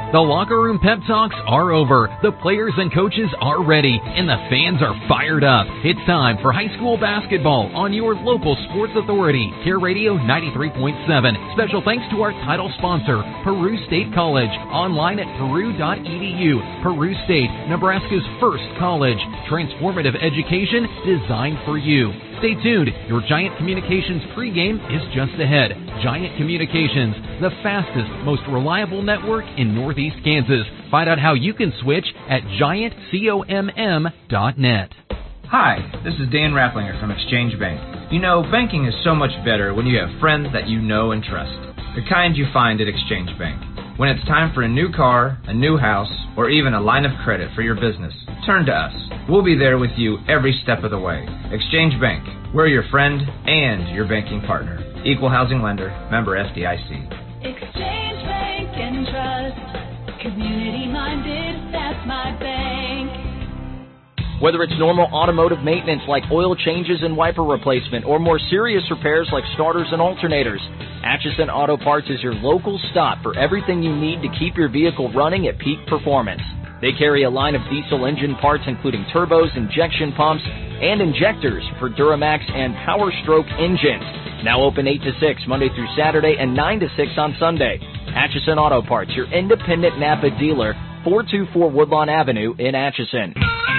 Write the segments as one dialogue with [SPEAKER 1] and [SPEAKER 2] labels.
[SPEAKER 1] The locker room pep talks are over. The players and coaches are ready, and the fans are fired up. It's time for high school basketball on your local sports authority, Care Radio 93.7. Special thanks to our title sponsor, Peru State College. Online at peru.edu. Peru State, Nebraska's first college. Transformative education designed for you. Stay tuned. Your Giant Communications pregame is just ahead. Giant Communications, the fastest, most reliable network in Northeast Kansas. Find out how you can switch at giantcomm.net.
[SPEAKER 2] Hi, this is Dan Rapplinger from Exchange Bank. You know, banking is so much better when you have friends that you know and trust. The kind you find at Exchange Bank. When it's time for a new car, a new house, or even a line of credit for your business, turn to us. We'll be there with you every step of the way. Exchange Bank. We're your friend and your banking partner. Equal housing lender. Member FDIC.
[SPEAKER 3] Exchange Bank and Trust. Community-minded, that's my bank.
[SPEAKER 4] Whether it's normal automotive maintenance like oil changes and wiper replacement, or more serious repairs like starters and alternators, Atchison Auto Parts is your local stop for everything you need to keep your vehicle running at peak performance. They carry a line of diesel engine parts including turbos, injection pumps, and injectors for Duramax and Power Stroke engines. Now open 8 to 6 Monday through Saturday and 9 to 6 on Sunday. Atchison Auto Parts, your independent Napa dealer, 424 Woodlawn Avenue in Atchison.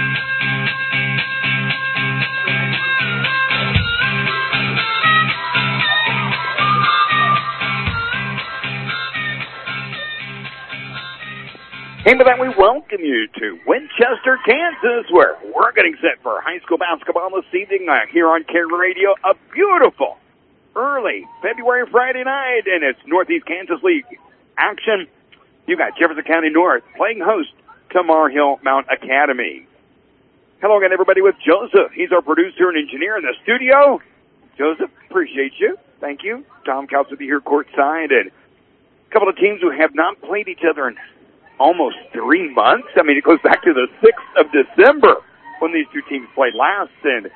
[SPEAKER 5] And with that, we welcome you to Winchester, Kansas, where we're getting set for high school basketball this evening here on Care Radio. A beautiful early February Friday night, and it's Northeast Kansas League action. You got Jefferson County North playing host to Mar Hill Mount Academy. Hello again, everybody, with Joseph. He's our producer and engineer in the studio. Joseph, appreciate you. Thank you. Tom Couch with you here courtside, and a couple of teams who have not played each other in almost 3 months. I mean, it goes back to the 6th of December when these two teams played last, and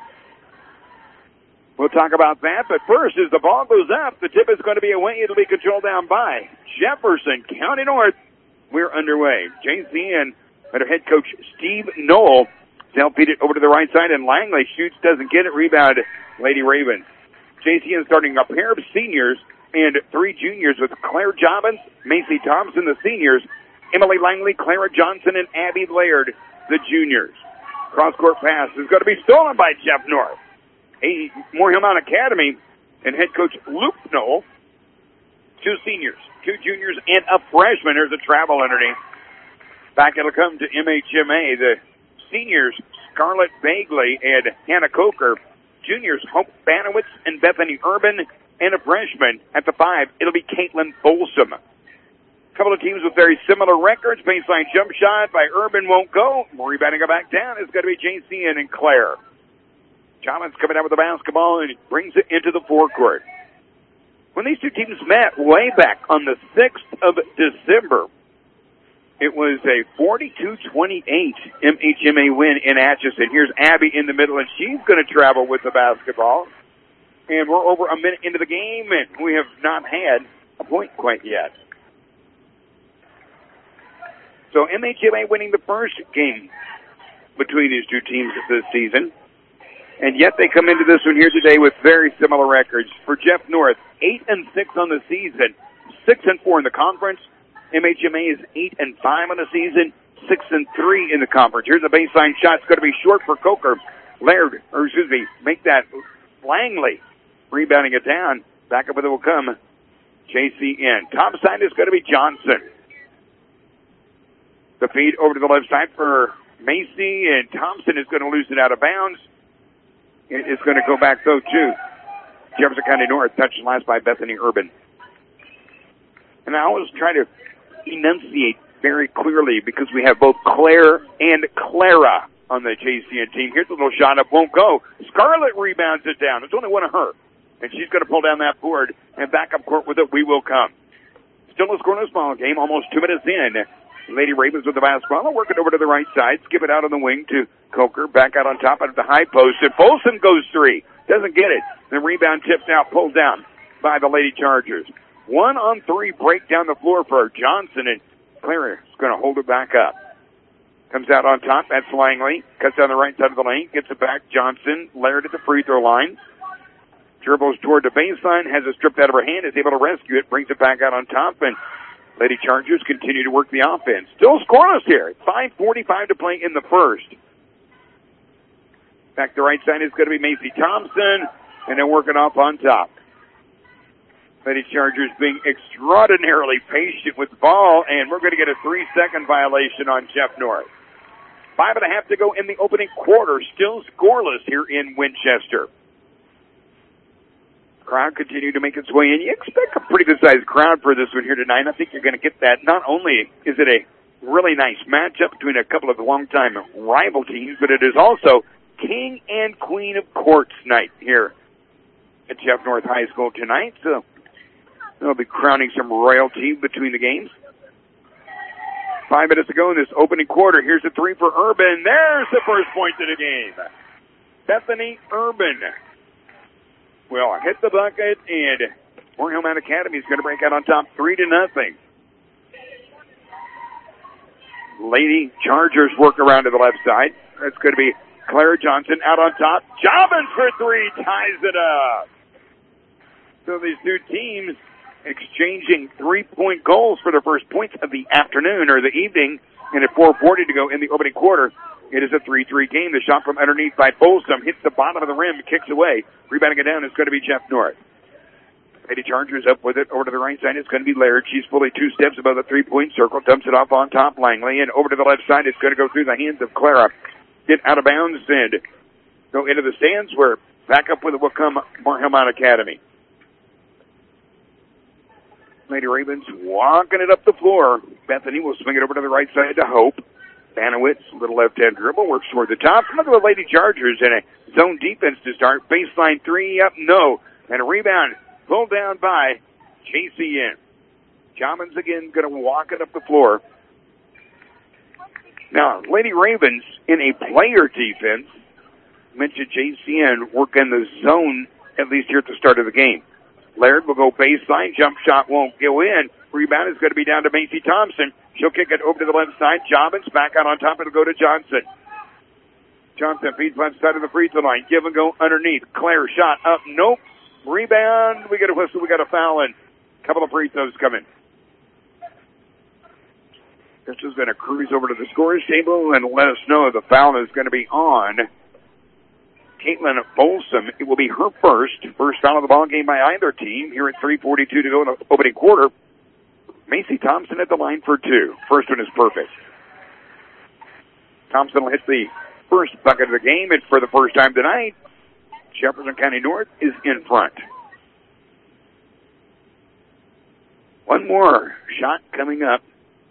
[SPEAKER 5] we'll talk about that. But first, as the ball goes up, the tip is going to be away. It'll be controlled down by Jefferson County North. We're underway. JCN under head coach Steve Knoll. They'll feed it over to the right side, and Langley shoots, doesn't get it. Rebound, Lady Ravens. JCN starting a pair of seniors and 3 juniors with Claire Jobbins, Macy Thompson, the seniors, Emily Langley, Clara Johnson, and Abby Laird, the juniors. Cross-court pass is going to be stolen by Jeff North. Moore Hill Mount Academy and head coach Luke Knoll. 2 seniors, 2 juniors, and a freshman. There's a travel underneath. Back it'll come to MHMA. The seniors, Scarlett Bagley and Hannah Coker. Juniors, Hope Banowitz and Bethany Urban. And a freshman at the 5, it'll be Caitlin Folsom. A couple of teams with very similar records. Baseline jump shot by Urban won't go. Rebounding it back down is going to be JCN and Claire. John's coming out with the basketball and brings it into the forecourt. When these two teams met way back on the 6th of December, it was a 42-28 MHMA win in Atchison. Here's Abby in the middle, and she's going to travel with the basketball. And we're over a minute into the game, and we have not had a point quite yet. So MHMA winning the first game between these two teams this season. And yet they come into this one here today with very similar records. For Jeff North, 8-6 on the season, 6-4 in the conference. MHMA is 8-5 on the season, 6-3 in the conference. Here's a baseline shot. It's going to be short for Coker. Make that Langley. Rebounding it down. Back up with it will come JCN. Top side is going to be Johnson. The feed over to the left side for Macy, and Thompson is going to lose it out of bounds. It is going to go back, though, to Jefferson County North, touched last by Bethany Urban. And I always try to enunciate very clearly because we have both Claire and Clara on the JCN team. Here's a little shot up, won't go. Scarlett rebounds it down. There's only one of her, and she's going to pull down that board and back up court with it. We will come. Still a scoreless ball game, almost 2 minutes in. Lady Ravens with the basketball, working over to the right side, skip it out on the wing to Coker, back out on top of the high post, and Folsom goes 3, doesn't get it. The rebound tipped out, pulled down by the Lady Chargers. 1-on-3 break down the floor for Johnson, and Clara is going to hold it back up. Comes out on top. That's Langley. Cuts down the right side of the lane. Gets it back. Johnson. Laird at the free throw line. Dribbles toward the baseline. Has it stripped out of her hand. Is able to rescue it. Brings it back out on top. And Lady Chargers continue to work the offense. Still scoreless here. 5:45 to play in the first. Back to the right side is going to be Macy Thompson. And then working off on top. Lady Chargers being extraordinarily patient with the ball. And we're going to get a 3-second violation on Jeff North. 5.5 to go in the opening quarter. Still scoreless here in Winchester. Crowd continue to make its way in. You expect a pretty good-sized crowd for this one here tonight. I think you're going to get that. Not only is it a really nice matchup between a couple of long-time rival teams, but it is also King and Queen of Courts night here at Jeff North High School tonight. So they'll be crowning some royalty between the games. 5 minutes to go in this opening quarter. Here's a three for Urban. There's the first point of the game. Bethany Urban will hit the bucket, and Warren Hillman Academy is going to break out on top 3-0. Lady Chargers work around to the left side. That's going to be Clara Johnson out on top. Jobbins for three, ties it up. So these two teams exchanging 3-point goals for their first points of the afternoon or the evening, and at 4:40 to go in the opening quarter. It is a 3-3 game. The shot from underneath by Folsom hits the bottom of the rim, kicks away. Rebounding it down is going to be Jeff North. Lady Chargers up with it. Over to the right side, it's going to be Laird. She's fully 2 steps above the 3-point circle. Dumps it off on top, Langley. And over to the left side, it's going to go through the hands of Clara. Get out of bounds and go into the stands where back up with it will come Hillman Academy. Lady Ravens walking it up the floor. Bethany will swing it over to the right side to Hope. Banowitz, little left-hand dribble, works toward the top. Look at the Lady Chargers in a zone defense to start. Baseline three up, no. And a rebound pulled down by JCN. Jobbins again going to walk it up the floor. Now, Lady Ravens in a player defense. Mentioned JCN working the zone, at least here at the start of the game. Laird will go baseline. Jump shot won't go in. Rebound is going to be down to Macy Thompson. She'll kick it over to the left side. Jobbins back out on top. It'll go to Johnson. Johnson feeds left side of the free throw line. Give and go underneath. Claire shot up. Nope. Rebound. We get a whistle. We got a foul and a couple of free throws coming. This is going to cruise over to the scorer's table and let us know if the foul is going to be on Caitlin Folsom. It will be her first foul of the ball game by either team here at 3:42 to go in the opening quarter. Macy Thompson at the line for 2. First one is perfect. Thompson will hit the first bucket of the game, and for the first time tonight, Jefferson County North is in front. One more shot coming up.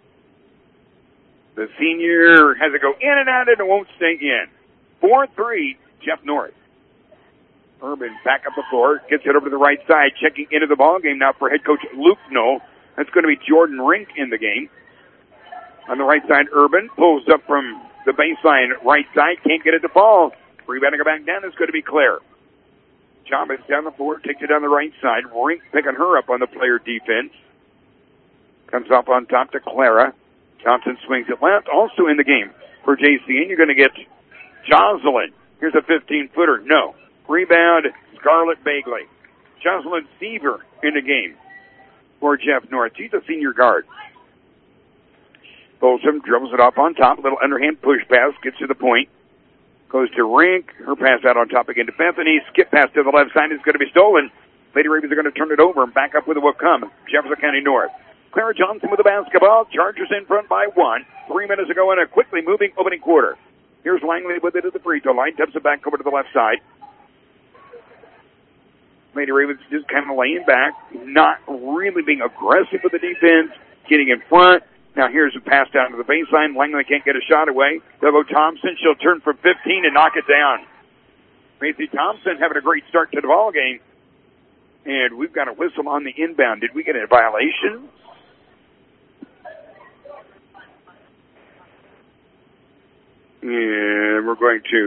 [SPEAKER 5] The senior has it go in and out, and it won't stay in. 4-3, Jeff North. Urban back up the floor, gets it over to the right side, checking into the ball game now for head coach Luke Knoll. That's going to be Jordan Rink in the game. On the right side, Urban pulls up from the baseline right side, can't get it to fall. Rebounding it back down is going to be Claire. Jobbins down the floor, takes it down the right side. Rink picking her up on the player defense. Comes up on top to Clara. Johnson swings it left. Also in the game for JCN, you're going to get Jocelyn. Here's a 15-footer. No. Rebound, Scarlett Bagley. Jocelyn Seaver in the game for Jeff North. She's a senior guard. Folsom dribbles it off on top. A little underhand push pass. Gets to the point. Goes to Rink. Her pass out on top again to Bethany. Skip pass to the left side is going to be stolen. Lady Ravens are going to turn it over and back up with it will come Jefferson County North. Clara Johnson with the basketball. Chargers in front by 1. 3 minutes ago in a quickly moving opening quarter. Here's Langley with it at the free throw line. Dumps it back over to the left side. Lady Ravens just kind of laying back, not really being aggressive with the defense, getting in front. Now here's a pass down to the baseline. Langley can't get a shot away. They'll go Thompson. She'll turn from 15 and knock it down. Macy Thompson having a great start to the ball game. And we've got a whistle on the inbound. Did we get a violation? And we're going to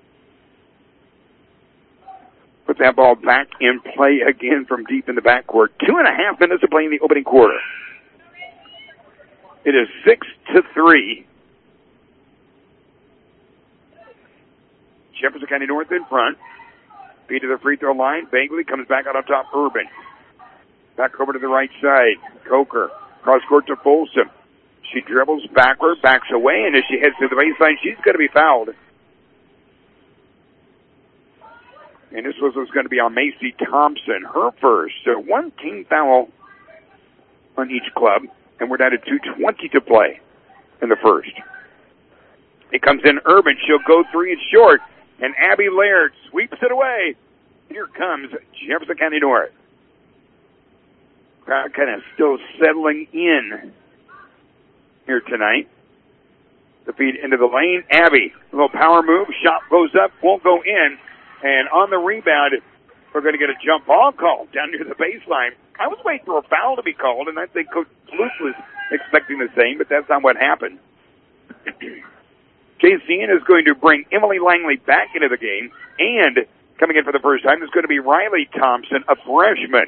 [SPEAKER 5] put that ball back in play again from deep in the backcourt. 2.5 minutes to play in the opening quarter. It is 6-3. Jefferson County North in front. Feed to the free throw line. Bagley comes back out on top. Urban. Back over to the right side. Coker. Cross court to Folsom. She dribbles backward, backs away, and as she heads to the baseline, she's going to be fouled. And this was going to be on Macy Thompson, her first. So one team foul on each club, and we're down to 2:20 to play in the first. It comes in Urban. She'll go three. It's short. And Abby Laird sweeps it away. Here comes Jefferson County North. Crowd kind of still settling in here tonight. The feed into the lane. Abby, a little power move. Shot goes up, won't go in. And on the rebound, we're going to get a jump ball call down near the baseline. I was waiting for a foul to be called, and I think Coach Luce was expecting the same, but that's not what happened. JCN is going to bring Emily Langley back into the game, and coming in for the first time is going to be Riley Thompson, a freshman.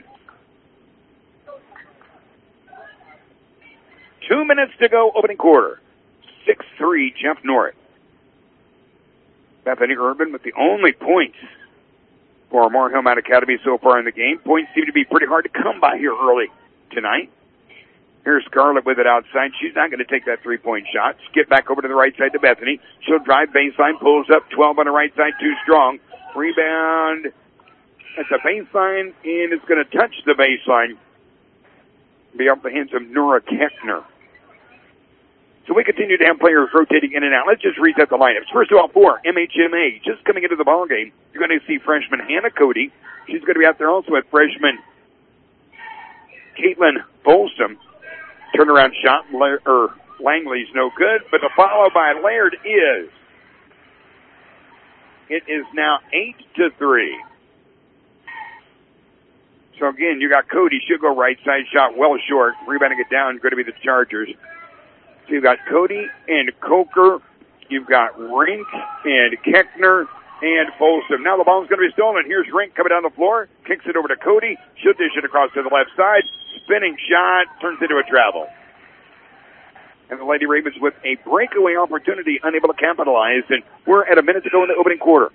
[SPEAKER 5] 2 minutes to go, opening quarter. 6-3, Jeff North. Bethany Urban with the only points for Moore Hillmount Academy so far in the game. Points seem to be pretty hard to come by here early tonight. Here's Scarlett with it outside. She's not going to take that three-point shot. Skip back over to the right side to Bethany. She'll drive baseline, pulls up 12 on the right side, too strong. Rebound at the baseline, and it's going to touch the baseline. Be off the hands of Nora Keckner. So we continue to have players rotating in and out. Let's just reset the lineups. First of all, for MHMA, just coming into the ballgame, you're going to see freshman Hannah Cody. She's going to be out there also with freshman Caitlin Folsom. Turnaround shot, Langley's no good, but the follow by Laird is. It is now 8-3. So again, you got Cody. She'll go right side, shot well short. Rebounding it down, going to be the Chargers. So you've got Cody and Coker. You've got Rink and Keckner and Folsom. Now the ball's going to be stolen. Here's Rink coming down the floor. Kicks it over to Cody. She'll dish it across to the left side. Spinning shot. Turns into a travel. And the Lady Ravens with a breakaway opportunity, unable to capitalize. And we're at a minute to go in the opening quarter.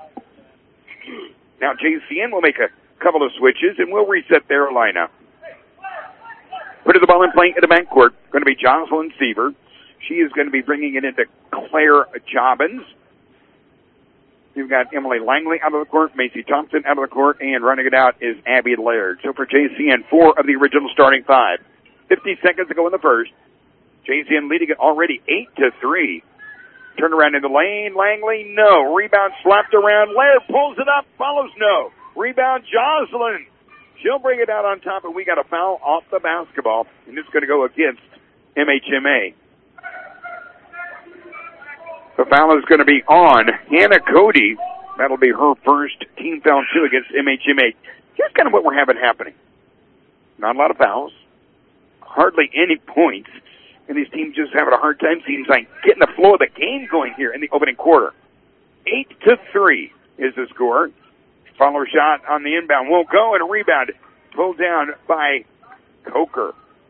[SPEAKER 5] Now JCN will make a couple of switches, and we'll reset their lineup. Put the ball in play at the backcourt. Going to be Jocelyn Seaver. She is going to be bringing it into Claire Jobbins. You've got Emily Langley out of the court, Macy Thompson out of the court, and running it out is Abby Laird. So for JCN, 4 of the original starting 5. 50 seconds to go in the first. JCN leading it already 8-3. Turn around in the lane. Langley, no. Rebound slapped around. Laird pulls it up. Follows, no. Rebound, Jocelyn. She'll bring it out on top, and we got a foul off the basketball, and it's going to go against MHMA. The foul is going to be on Hannah Cody. That'll be her first team foul, too, against MHMA. Here's kind of what we're having happening. Not a lot of fouls. Hardly any points. And these teams just having a hard time, seems like, getting the flow of the game going here in the opening quarter. 8-3 is the score. Follow shot on the inbound. Won't go, and a rebound pulled down by Coker.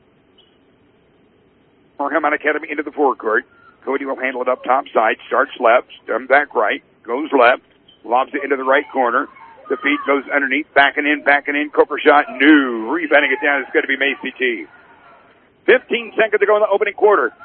[SPEAKER 5] Moore Hillmount Academy into the forecourt. Cody will handle it up top side. Starts left, comes back right, goes left, lobs it into the right corner. The feed goes underneath, backing in. Coker shot, no. Rebounding it down is going to be Macy T. 15 seconds to go in the opening quarter.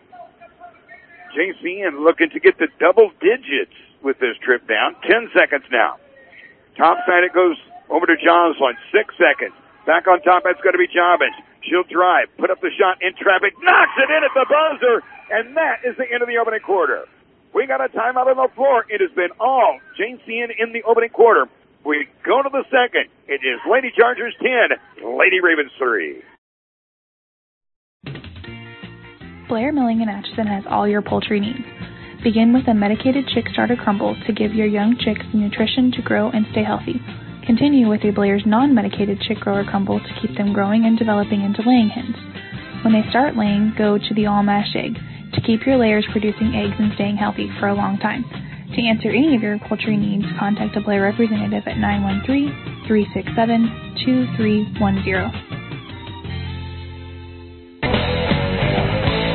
[SPEAKER 5] JCN looking to get to double digits with this trip down. 10 seconds now. Top side it goes over to Jocelyn. 6 seconds. Back on top, that's going to be Jobbins. She'll drive, put up the shot in traffic, knocks it in at the buzzer, and that is the end of the opening quarter. We got a timeout on the floor. It has been all JCN in the opening quarter. We go to the second. It is Lady Chargers 10, Lady Ravens 3.
[SPEAKER 6] Blair Milling in Atchison has all your poultry needs. Begin with a medicated chick starter crumble to give your young chicks the nutrition to grow and stay healthy. Continue with a Blair's non-medicated chick grower crumble to keep them growing and developing into laying hens. When they start laying, go to the all-mash egg to keep your layers producing eggs and staying healthy for a long time. To answer any of your poultry needs, contact a Blair representative at 913-367-2310.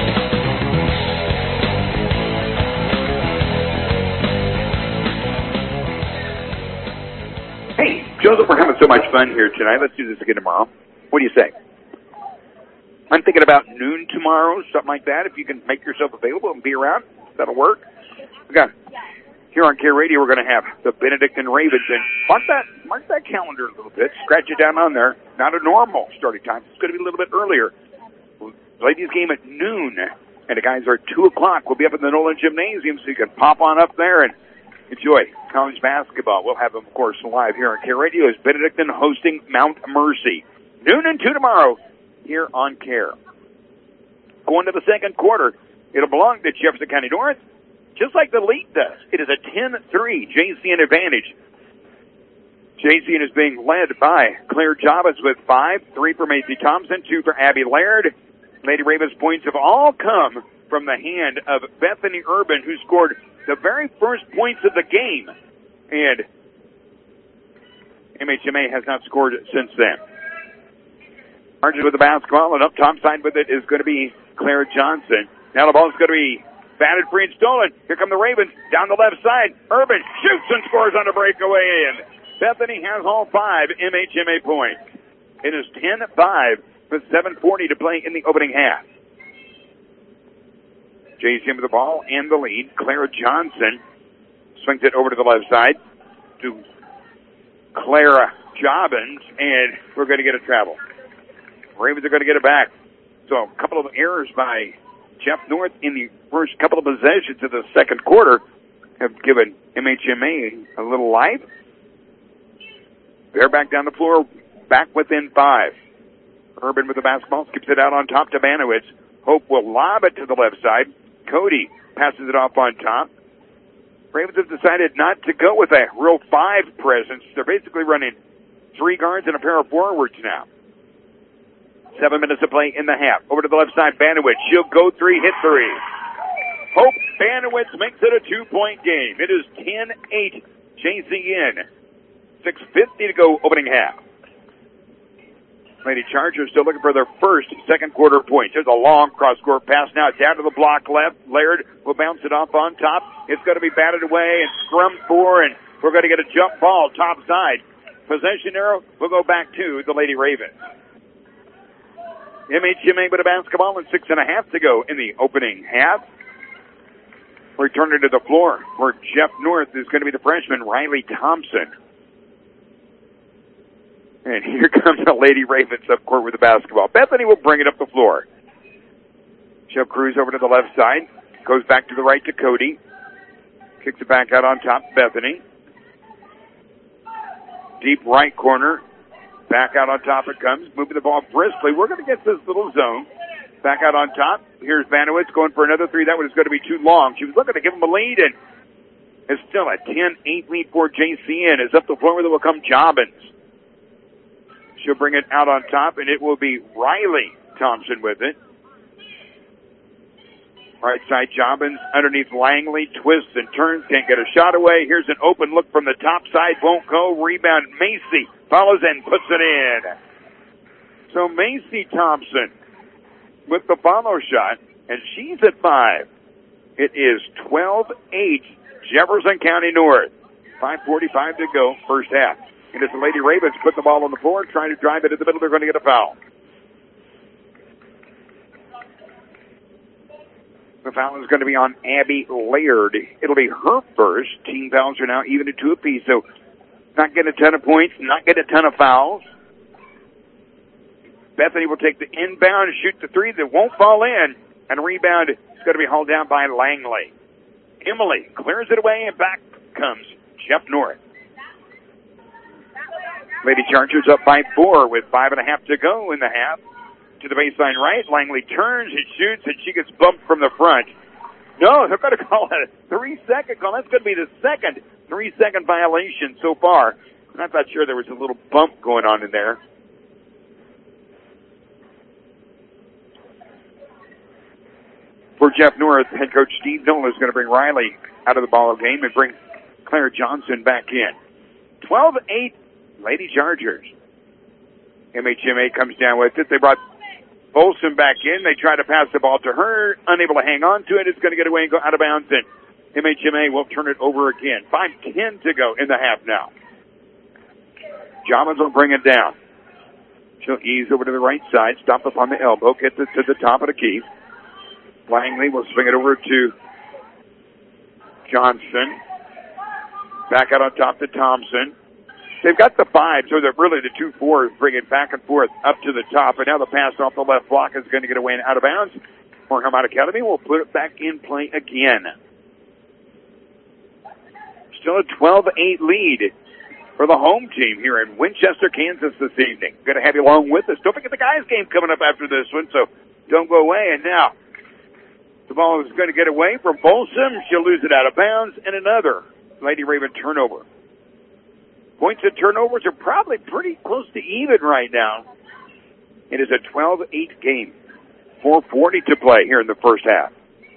[SPEAKER 5] so much fun here tonight. Let's do this again tomorrow. What do you say? I'm thinking about noon tomorrow, something like that. If you can make yourself available and be around, that'll work. We got here on Care Radio, we're going to have the Benedictine Ravens, and mark that calendar a little bit. Scratch it down on there. Not a normal starting time. It's going to be a little bit earlier. Ladies game at noon, and the guys are at 2 o'clock. We'll be up in the Nolan Gymnasium, so you can pop on up there and enjoy college basketball. We'll have them, of course, live here on Care Radio as Benedictine hosting Mount Mercy. Noon and 2 tomorrow here on Care. Going to the second quarter, it'll belong to Jefferson County North, just like the lead does. It is a 10-3 JCN advantage. JCN is being led by Claire Javas with 5, 3 for Macy Thompson, 2 for Abby Laird. Lady Ravens points have all come from the hand of Bethany Urban, who scored the very first points of the game. And MHMA has not scored since then. Margin with the basketball, and up top side with it is going to be Claire Johnson. Now the ball is going to be batted free and stolen. Here come the Ravens down the left side. Urban shoots and scores on a breakaway in. Bethany has all 5 MHMA points. It is 10-5 with 7:40 to play in the opening half. JCN with the ball and the lead. Clara Johnson swings it over to the left side to Clara Jobbins, and we're going to get a travel. Ravens are going to get it back. So a couple of errors by Jeff North in the first couple of possessions of the second quarter have given MHMA a little life. They're back down the floor, back within 5. Urban with the basketball, skips it out on top to Banowitz. Hope will lob it to the left side. Cody passes it off on top. Ravens have decided not to go with a real 5 presence. They're basically running 3 guards and a pair of forwards now. 7 minutes to play in the half. Over to the left side, Banowitz. She'll go 3, hit 3. Hope Banowitz makes it a 2-point game. It is 10-8 JCN. 6:50 to go opening half. Lady Chargers still looking for their first second quarter points. There's a long cross-court pass now down to the block left. Laird will bounce it off on top. It's going to be batted away and scrummed for, and we're going to get a jump ball top side. Possession arrow will go back to the Lady Ravens. MHMA with a basketball and 6.5 to go in the opening half. Returning to the floor where Jeff North is going to be the freshman, Riley Thompson. And here comes the Lady Ravens up court with the basketball. Bethany will bring it up the floor. She'll cruise over to the left side. Goes back to the right to Cody. Kicks it back out on top, Bethany. Deep right corner. Back out on top it comes. Moving the ball briskly. We're going to get this little zone. Back out on top. Here's Banowitz going for another 3. That one is going to be too long. She was looking to give him a lead, and it's still a 10-8 lead for JCN. It's up the floor where will come Jobbins. She'll bring it out on top, and it will be Riley Thompson with it. Right side, Jobbins underneath Langley, twists and turns, can't get a shot away. Here's an open look from the top side, won't go. Rebound, Macy follows and puts it in. So Macy Thompson with the follow shot, and she's at 5. It is 12-8, Jefferson County North. 5:45 to go, first half. And as the Lady Ravens put the ball on the floor, trying to drive it in the middle, they're going to get a foul. The foul is going to be on Abby Laird. It'll be her first. Team fouls are now even at 2 apiece, so not getting a ton of points, not getting a ton of fouls. Bethany will take the inbound and shoot the 3 that won't fall in, and a rebound is going to be hauled down by Langley. Emily clears it away, and back comes Jeff North. Lady Chargers up by 4 with 5.5 to go in the half. To the baseline right, Langley turns and shoots, and she gets bumped from the front. No, they're going to call it a 3-second call. That's going to be the second 3-second violation so far. I'm not sure there was a little bump going on in there. For Jeff North, head coach Steve Nolan is going to bring Riley out of the ball game and bring Claire Johnson back in. 12-8, Lady Chargers. MHMA comes down with it. They brought Olsen back in. They try to pass the ball to her. Unable to hang on to it. It's going to get away and go out of bounds. And MHMA will turn it over again. 5:10 to go in the half now. Jobbins will bring it down. She'll ease over to the right side, stop up on the elbow, get to the top of the key. Langley will swing it over to Johnson. Back out on top to Thompson. They've got the 5, so they're really the 2-4s bring it back and forth up to the top. And now the pass off the left block is going to get away and out of bounds. Moorheim Academy will put it back in play again. Still a 12-8 lead for the home team here in Winchester, Kansas this evening. Going to have you along with us. Don't forget the guys game coming up after this one, so don't go away. And now the ball is going to get away from Folsom. She'll lose it out of bounds, and another Lady Raven turnover. Points and turnovers are probably pretty close to even right now. It is a 12-8 game. 4:40 to play here in the first half.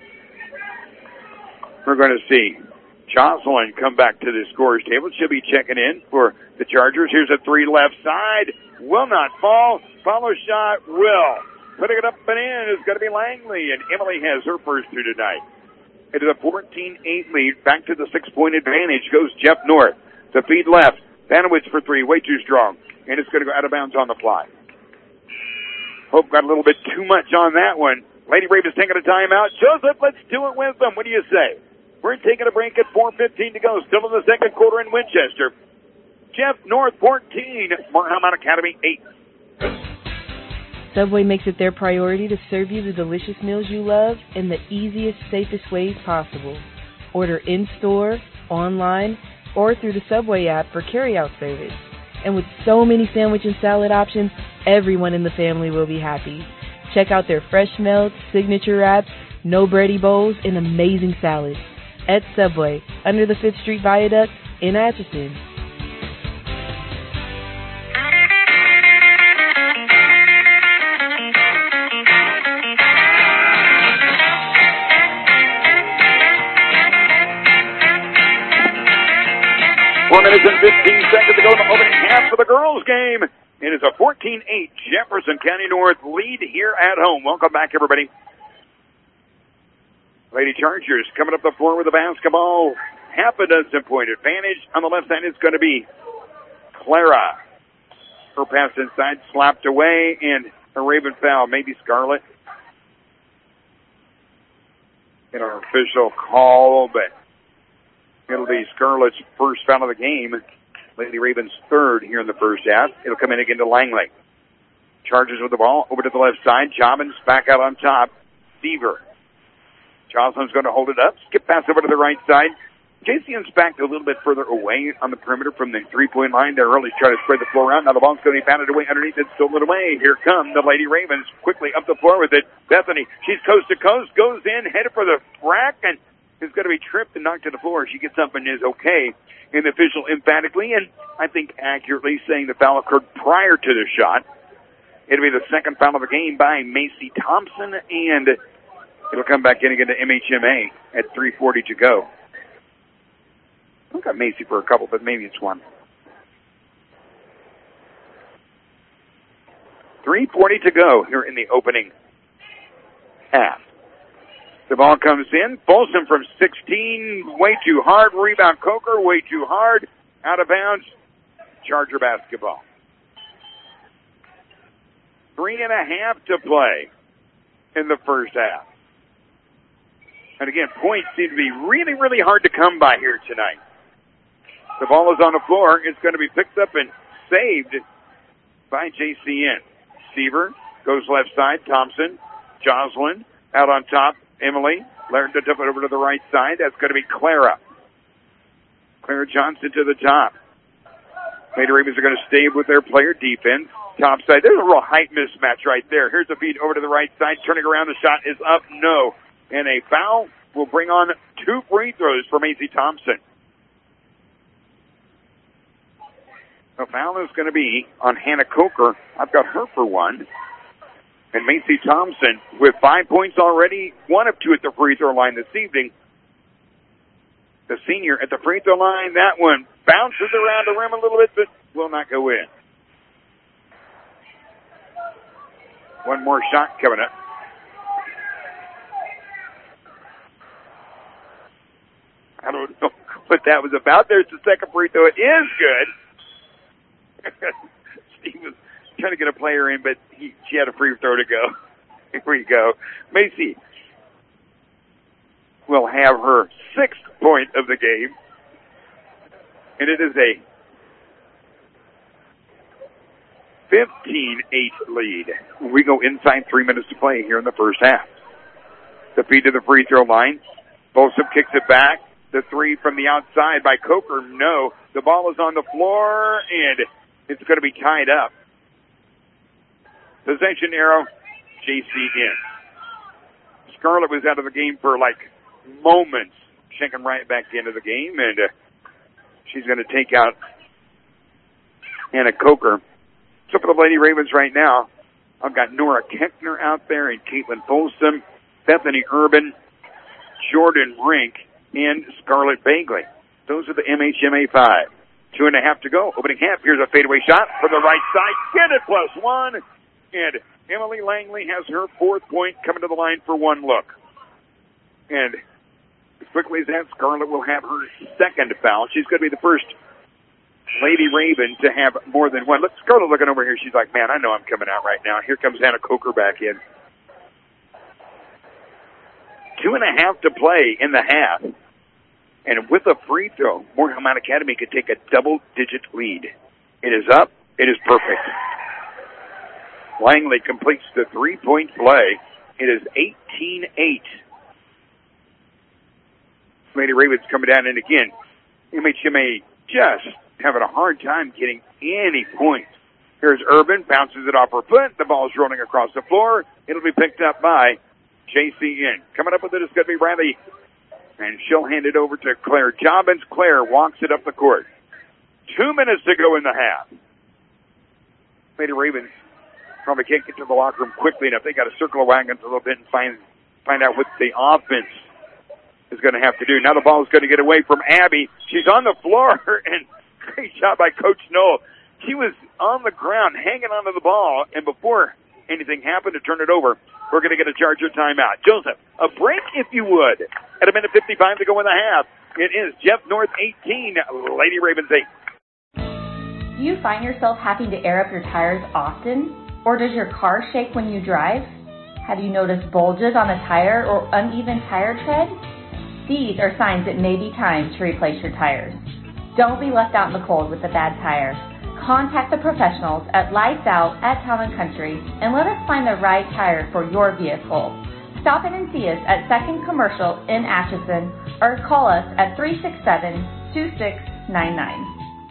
[SPEAKER 5] We're going to see Jocelyn come back to the scorer's table. She'll be checking in for the Chargers. Here's a 3 left side. Will not fall. Follow shot will. Putting it up and in is going to be Langley, and Emily has her first 2 tonight. It is a 14-8 lead. Back to the 6-point advantage goes Jeff North. To feed left. Banowitz for 3. Way too strong. And it's going to go out of bounds on the fly. Hope got a little bit too much on that one. Lady Ravens taking a timeout. Joseph, let's do it with them. What do you say? We're taking a break at 4:15 to go. Still in the second quarter in Winchester. Jeff North 14. Moorheim Academy 8.
[SPEAKER 7] Subway makes it their priority to serve you the delicious meals you love in the easiest, safest ways possible. Order in-store, online, or through the Subway app for carry-out service. And with so many sandwich and salad options, everyone in the family will be happy. Check out their fresh melts, signature wraps, no bready bowls, and amazing salads. At Subway, under the 5th Street Viaduct in Atchison.
[SPEAKER 5] Minutes and 15 seconds to go in the opening half for the girls' game. It is a 14-8 Jefferson County North lead here at home. Welcome back, everybody. Lady Chargers coming up the floor with the basketball. Half a dozen point advantage. On the left side, it's going to be Clara. Her pass inside slapped away, and a Raven foul. Maybe Scarlett. In our official call, but it'll be Scarlett's first foul of the game. Lady Ravens' third here in the first half. It'll come in again to Langley. Chargers with the ball over to the left side. Jobbins back out on top. Seaver. Jocelyn's going to hold it up. Skip pass over to the right side. JCN's backed a little bit further away on the perimeter from the 3-point line. They're really trying to spread the floor out. Now the ball's going to be batted away underneath it, stolen away. Here come the Lady Ravens quickly up the floor with it. Bethany, she's coast to coast, goes in, headed for the rack, and is going to be tripped and knocked to the floor. She gets up and is okay. And the official emphatically, and I think accurately, saying the foul occurred prior to the shot. It'll be the second foul of the game by Macy Thompson, and it'll come back in again to MHMA at 3:40 to go. I've got Macy for a couple, but maybe it's one. 3:40 to go here in the opening half. The ball comes in. Folsom from 16, way too hard. Rebound Coker, way too hard. Out of bounds. Charger basketball. 3.5 to play in the first half. And again, points seem to be really, really hard to come by here tonight. The ball is on the floor. It's going to be picked up and saved by JCN. Seaver goes left side. Thompson. Jocelyn out on top. Emily learned to tip it over to the right side. That's going to be Clara. Clara Johnson to the top. Lady Ravens are going to stay with their player defense. Top side. There's a real height mismatch right there. Here's the feed over to the right side. Turning around. The shot is up. No. And a foul will bring on 2 free throws for Macy Thompson. The foul is going to be on Hannah Coker. I've got her for 1. And Macy Thompson with 5 points already, 1 of 2 at the free throw line this evening. The senior at the free throw line, that one bounces around the rim a little bit, but will not go in. One more shot coming up. I don't know what that was about. There's the second free throw. It is good. Steve was trying to get a player in, but she had a free throw to go. Here we go. Macy will have her 6th point of the game. And it is a 15-8 lead. We go inside 3 minutes to play here in the first half. The feed to the free throw line. Folsom kicks it back. The three from the outside by Coker. No. The ball is on the floor, and it's going to be tied up. Possession arrow, JC in. Scarlett was out of the game for like moments, checking right back into the game, and she's going to take out Hannah Coker. So for the Lady Ravens right now, I've got Nora Keckner out there and Caitlin Folsom, Bethany Urban, Jordan Rink, and Scarlett Bagley. Those are the MHMA 5. 2.5 to go. Opening half. Here's a fadeaway shot from the right side. Get it, +1. And Emily Langley has her 4th point coming to the line for one look. And as quickly as that, Scarlett will have her 2nd foul. She's going to be the first Lady Raven to have more than one. Look, Scarlett looking over here. She's like, man, I know I'm coming out right now. Here comes Hannah Coker back in. 2.5 to play in the half. And with a free throw, Moorhead Mount Academy could take a double-digit lead. It is up. It is perfect. Langley completes the 3-point play. It is 18-8. Lady Ravens coming down, and again, MHMA just having a hard time getting any points. Here's Urban, bounces it off her foot. The ball's rolling across the floor. It'll be picked up by JCN. Coming up with it is going to be Riley, and she'll hand it over to Claire Jobbins. Claire walks it up the court. 2 minutes to go in the half. Lady Ravens probably can't get to the locker room quickly enough. They got to circle the wagons a little bit and find out what the offense is going to have to do. Now the ball is going to get away from Abby. She's on the floor, and great job by Coach Knoll. She was on the ground hanging onto the ball, and before anything happened to turn it over, we're going to get a Charger timeout. Joseph, a break if you would. At 1:55 to go in the half. It is Jeff North 18, Lady Ravens 8.
[SPEAKER 8] Do you find yourself having to air up your tires often? Or does your car shake when you drive? Have you noticed bulges on a tire or uneven tire tread? These are signs it may be time to replace your tires. Don't be left out in the cold with a bad tire. Contact the professionals at Lights Out at Town & Country and let us find the right tire for your vehicle. Stop in and see us at 2nd Commercial in Atchison or call us at 367-2699.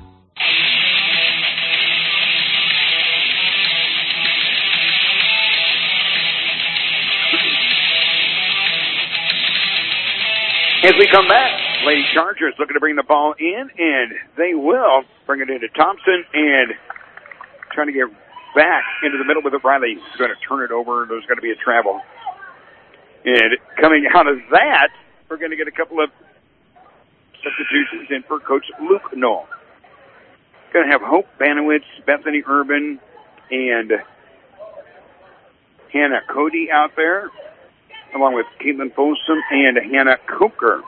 [SPEAKER 5] As we come back, Lady Chargers looking to bring the ball in, and they will bring it into Thompson and trying to get back into the middle with it. Riley's going to turn it over. There's going to be a travel. And coming out of that, we're going to get a couple of substitutions in for Coach Luke Knoll. Going to have Hope Banowitz, Bethany Urban, and Hannah Cody out there, along with Caitlin Folsom and Hannah Coker.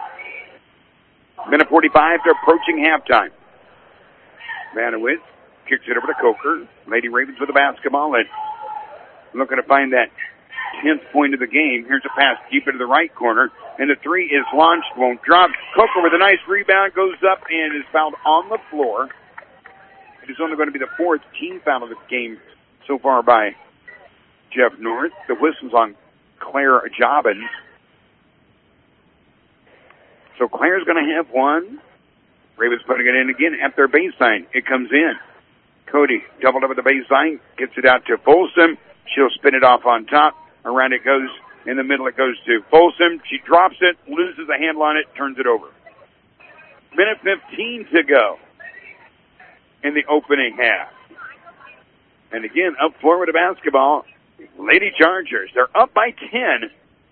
[SPEAKER 5] 1:45, they're approaching halftime. Banowitz kicks it over to Coker. Lady Ravens with the basketball and looking to find that 10th point of the game. Here's a pass deep into the right corner, and the three is launched, won't drop. Coker with a nice rebound, goes up and is fouled on the floor. It is only going to be the 4th team foul of the game so far by Jeff North. The whistle's on Claire Jobbins. So Claire's going to have one. Ravens putting it in again at their baseline. It comes in. Cody doubled up at the baseline, gets it out to Folsom. She'll spin it off on top. Around it goes. In the middle it goes to Folsom. She drops it, loses a handle on it, turns it over. 1:15 to go in the opening half. And again, up floor with the basketball, Lady Chargers. They're up by 10.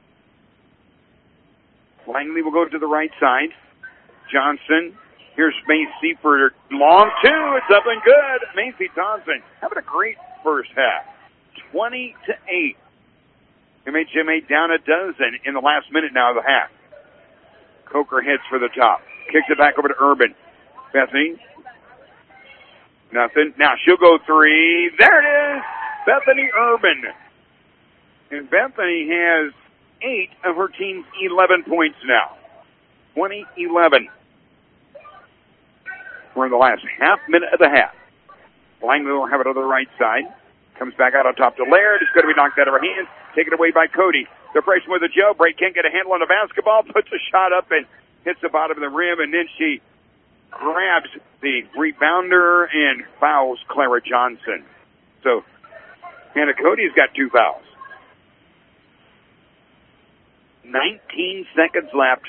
[SPEAKER 5] Langley will go to the right side. Johnson. Here's Macy for long two. It's up and good. Macy Thompson having a great first half. 20-8. MHMA down a dozen in the last minute now of the half. Coker heads for the top. Kicks it back over to Urban. Bethany Nothing. Now she'll go three. There it is. Bethany Urban. And Bethany has 8 of her team's 11 points now. 20-11. We're in the last half minute of the half. Langley will have it on the right side. Comes back out on top to Laird. It's going to be knocked out of her hands. Taken away by Cody. The freshman with a jailbreak. Can't get a handle on the basketball. Puts a shot up and hits the bottom of the rim. And then she grabs the rebounder and fouls Clara Johnson. So Hannah Cody's got 2 fouls. 19 seconds left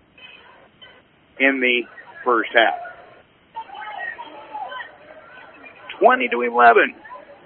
[SPEAKER 5] in the first half. 20-11.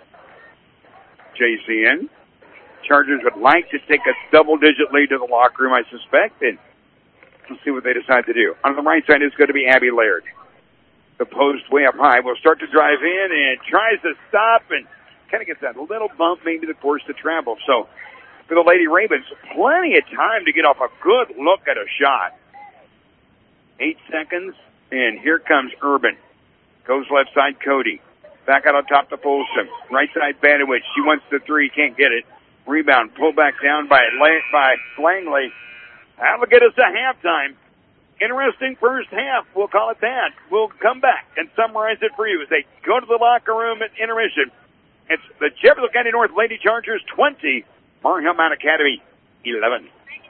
[SPEAKER 5] JCN. Chargers would like to take a double-digit lead to the locker room, I suspect, and we'll see what they decide to do. On the right side is going to be Abby Laird. The post way up high will start to drive in and tries to stop and kind of gets that little bump, maybe the course to travel. So for the Lady Ravens, plenty of time to get off a good look at a shot. 8 seconds, and here comes Urban. Goes left side, Cody. Back out on top to Folsom. Right side, Banowitz. She wants the three, can't get it. Rebound, pulled back down by Langley. That'll get us to halftime. Interesting first half, we'll call it that. We'll come back and summarize it for you as they go to the locker room at intermission. It's the Jefferson County North Lady Chargers 20, Marshall Mount Academy 11.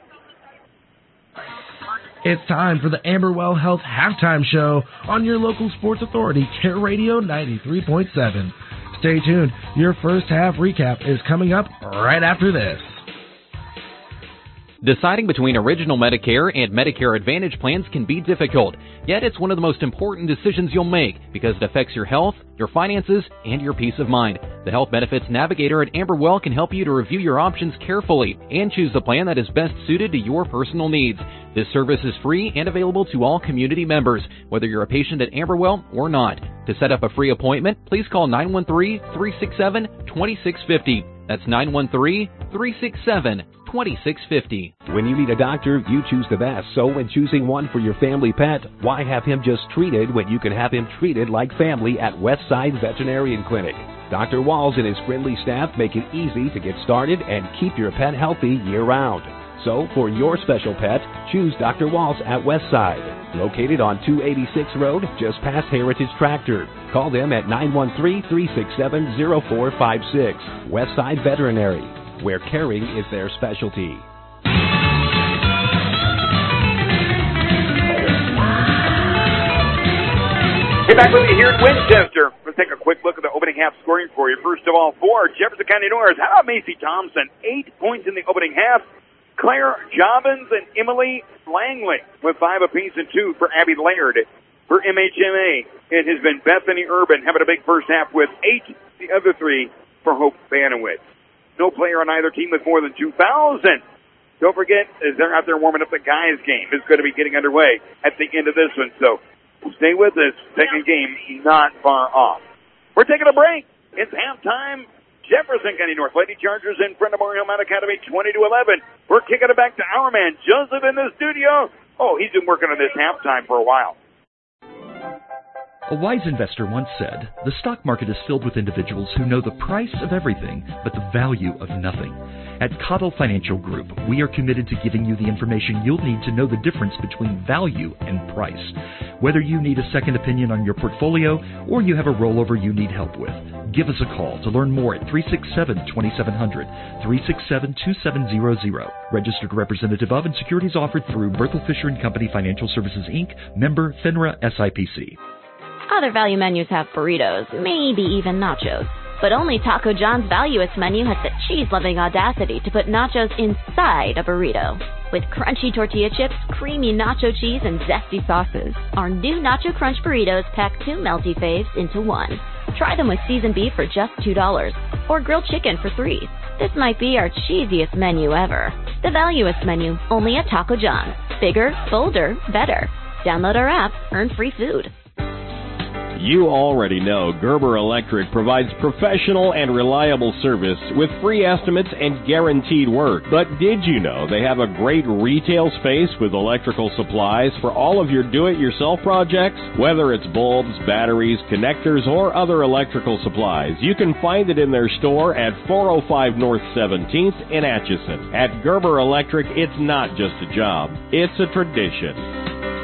[SPEAKER 9] It's time for the Amberwell Health Halftime Show on your local sports authority, Care Radio 93.7. Stay tuned. Your first half recap is coming up right after this.
[SPEAKER 1] Deciding between Original Medicare and Medicare Advantage plans can be difficult, yet it's one of the most important decisions you'll make because it affects your health, your finances, and your peace of mind. The Health Benefits Navigator at Amberwell can help you to review your options carefully and choose the plan that is best suited to your personal needs. This service is free and available to all community members, whether you're a patient at Amberwell or not. To set up a free appointment, please call 913-367-2650. That's 913-367-2650.
[SPEAKER 10] When you need a doctor, you choose the best. So when choosing one for your family pet, why have him just treated when you can have him treated like family at Westside Veterinarian Clinic? Dr. Walls and his friendly staff make it easy to get started and keep your pet healthy year-round. So for your special pet, choose Dr. Walls at Westside. Located on 286 Road, just past Heritage Tractor. Call them at 913-367-0456. Westside Veterinary, where caring is their specialty.
[SPEAKER 5] Hey, back with you here at Winchester. Let's take a quick look at the opening half scoring for you. First of all, for Jefferson County North, how about Macy Thompson? 8 points in the opening half. Claire Jobbins and Emily Langley with 5 apiece and 2 for Abby Laird. For MHMA, it has been Bethany Urban having a big first half with 8, the other 3 for Hope Banowitz. No player on either team with more than 2,000. Don't forget, as they're out there warming up, the guys' game is going to be getting underway at the end of this one. So stay with us. Second game not far off. We're taking a break. It's halftime. Jefferson County North Lady Chargers in front of Memorial Mount Academy 20-11. We're kicking it back to our man Joseph in the studio. Oh, he's been working on this halftime for a while.
[SPEAKER 11] A wise investor once said, "The stock market is filled with individuals who know the price of everything but the value of nothing." At Cottle Financial Group, we are committed to giving you the information you'll need to know the difference between value and price. Whether you need a second opinion on your portfolio or you have a rollover you need help with, give us a call to learn more at 367-2700, 367-2700. Registered representative of and securities offered through Berthel Fisher & Company Financial Services, Inc., member FINRA SIPC.
[SPEAKER 12] Other value menus have burritos, maybe even nachos. But only Taco John's Valuous menu has the cheese-loving audacity to put nachos inside a burrito. With crunchy tortilla chips, creamy nacho cheese, and zesty sauces, our new Nacho Crunch burritos pack 2 melty faves into one. Try them with seasoned beef for just $2, or grilled chicken for $3. This might be our cheesiest menu ever. The Valuous menu, only at Taco John's. Bigger, bolder, better. Download our app, earn free food.
[SPEAKER 13] You already know Gerber Electric provides professional and reliable service with free estimates and guaranteed work. But did you know they have a great retail space with electrical supplies for all of your do-it-yourself projects? Whether it's bulbs, batteries, connectors, or other electrical supplies, you can find it in their store at 405 North 17th in Atchison. At Gerber Electric, it's not just a job, it's a tradition.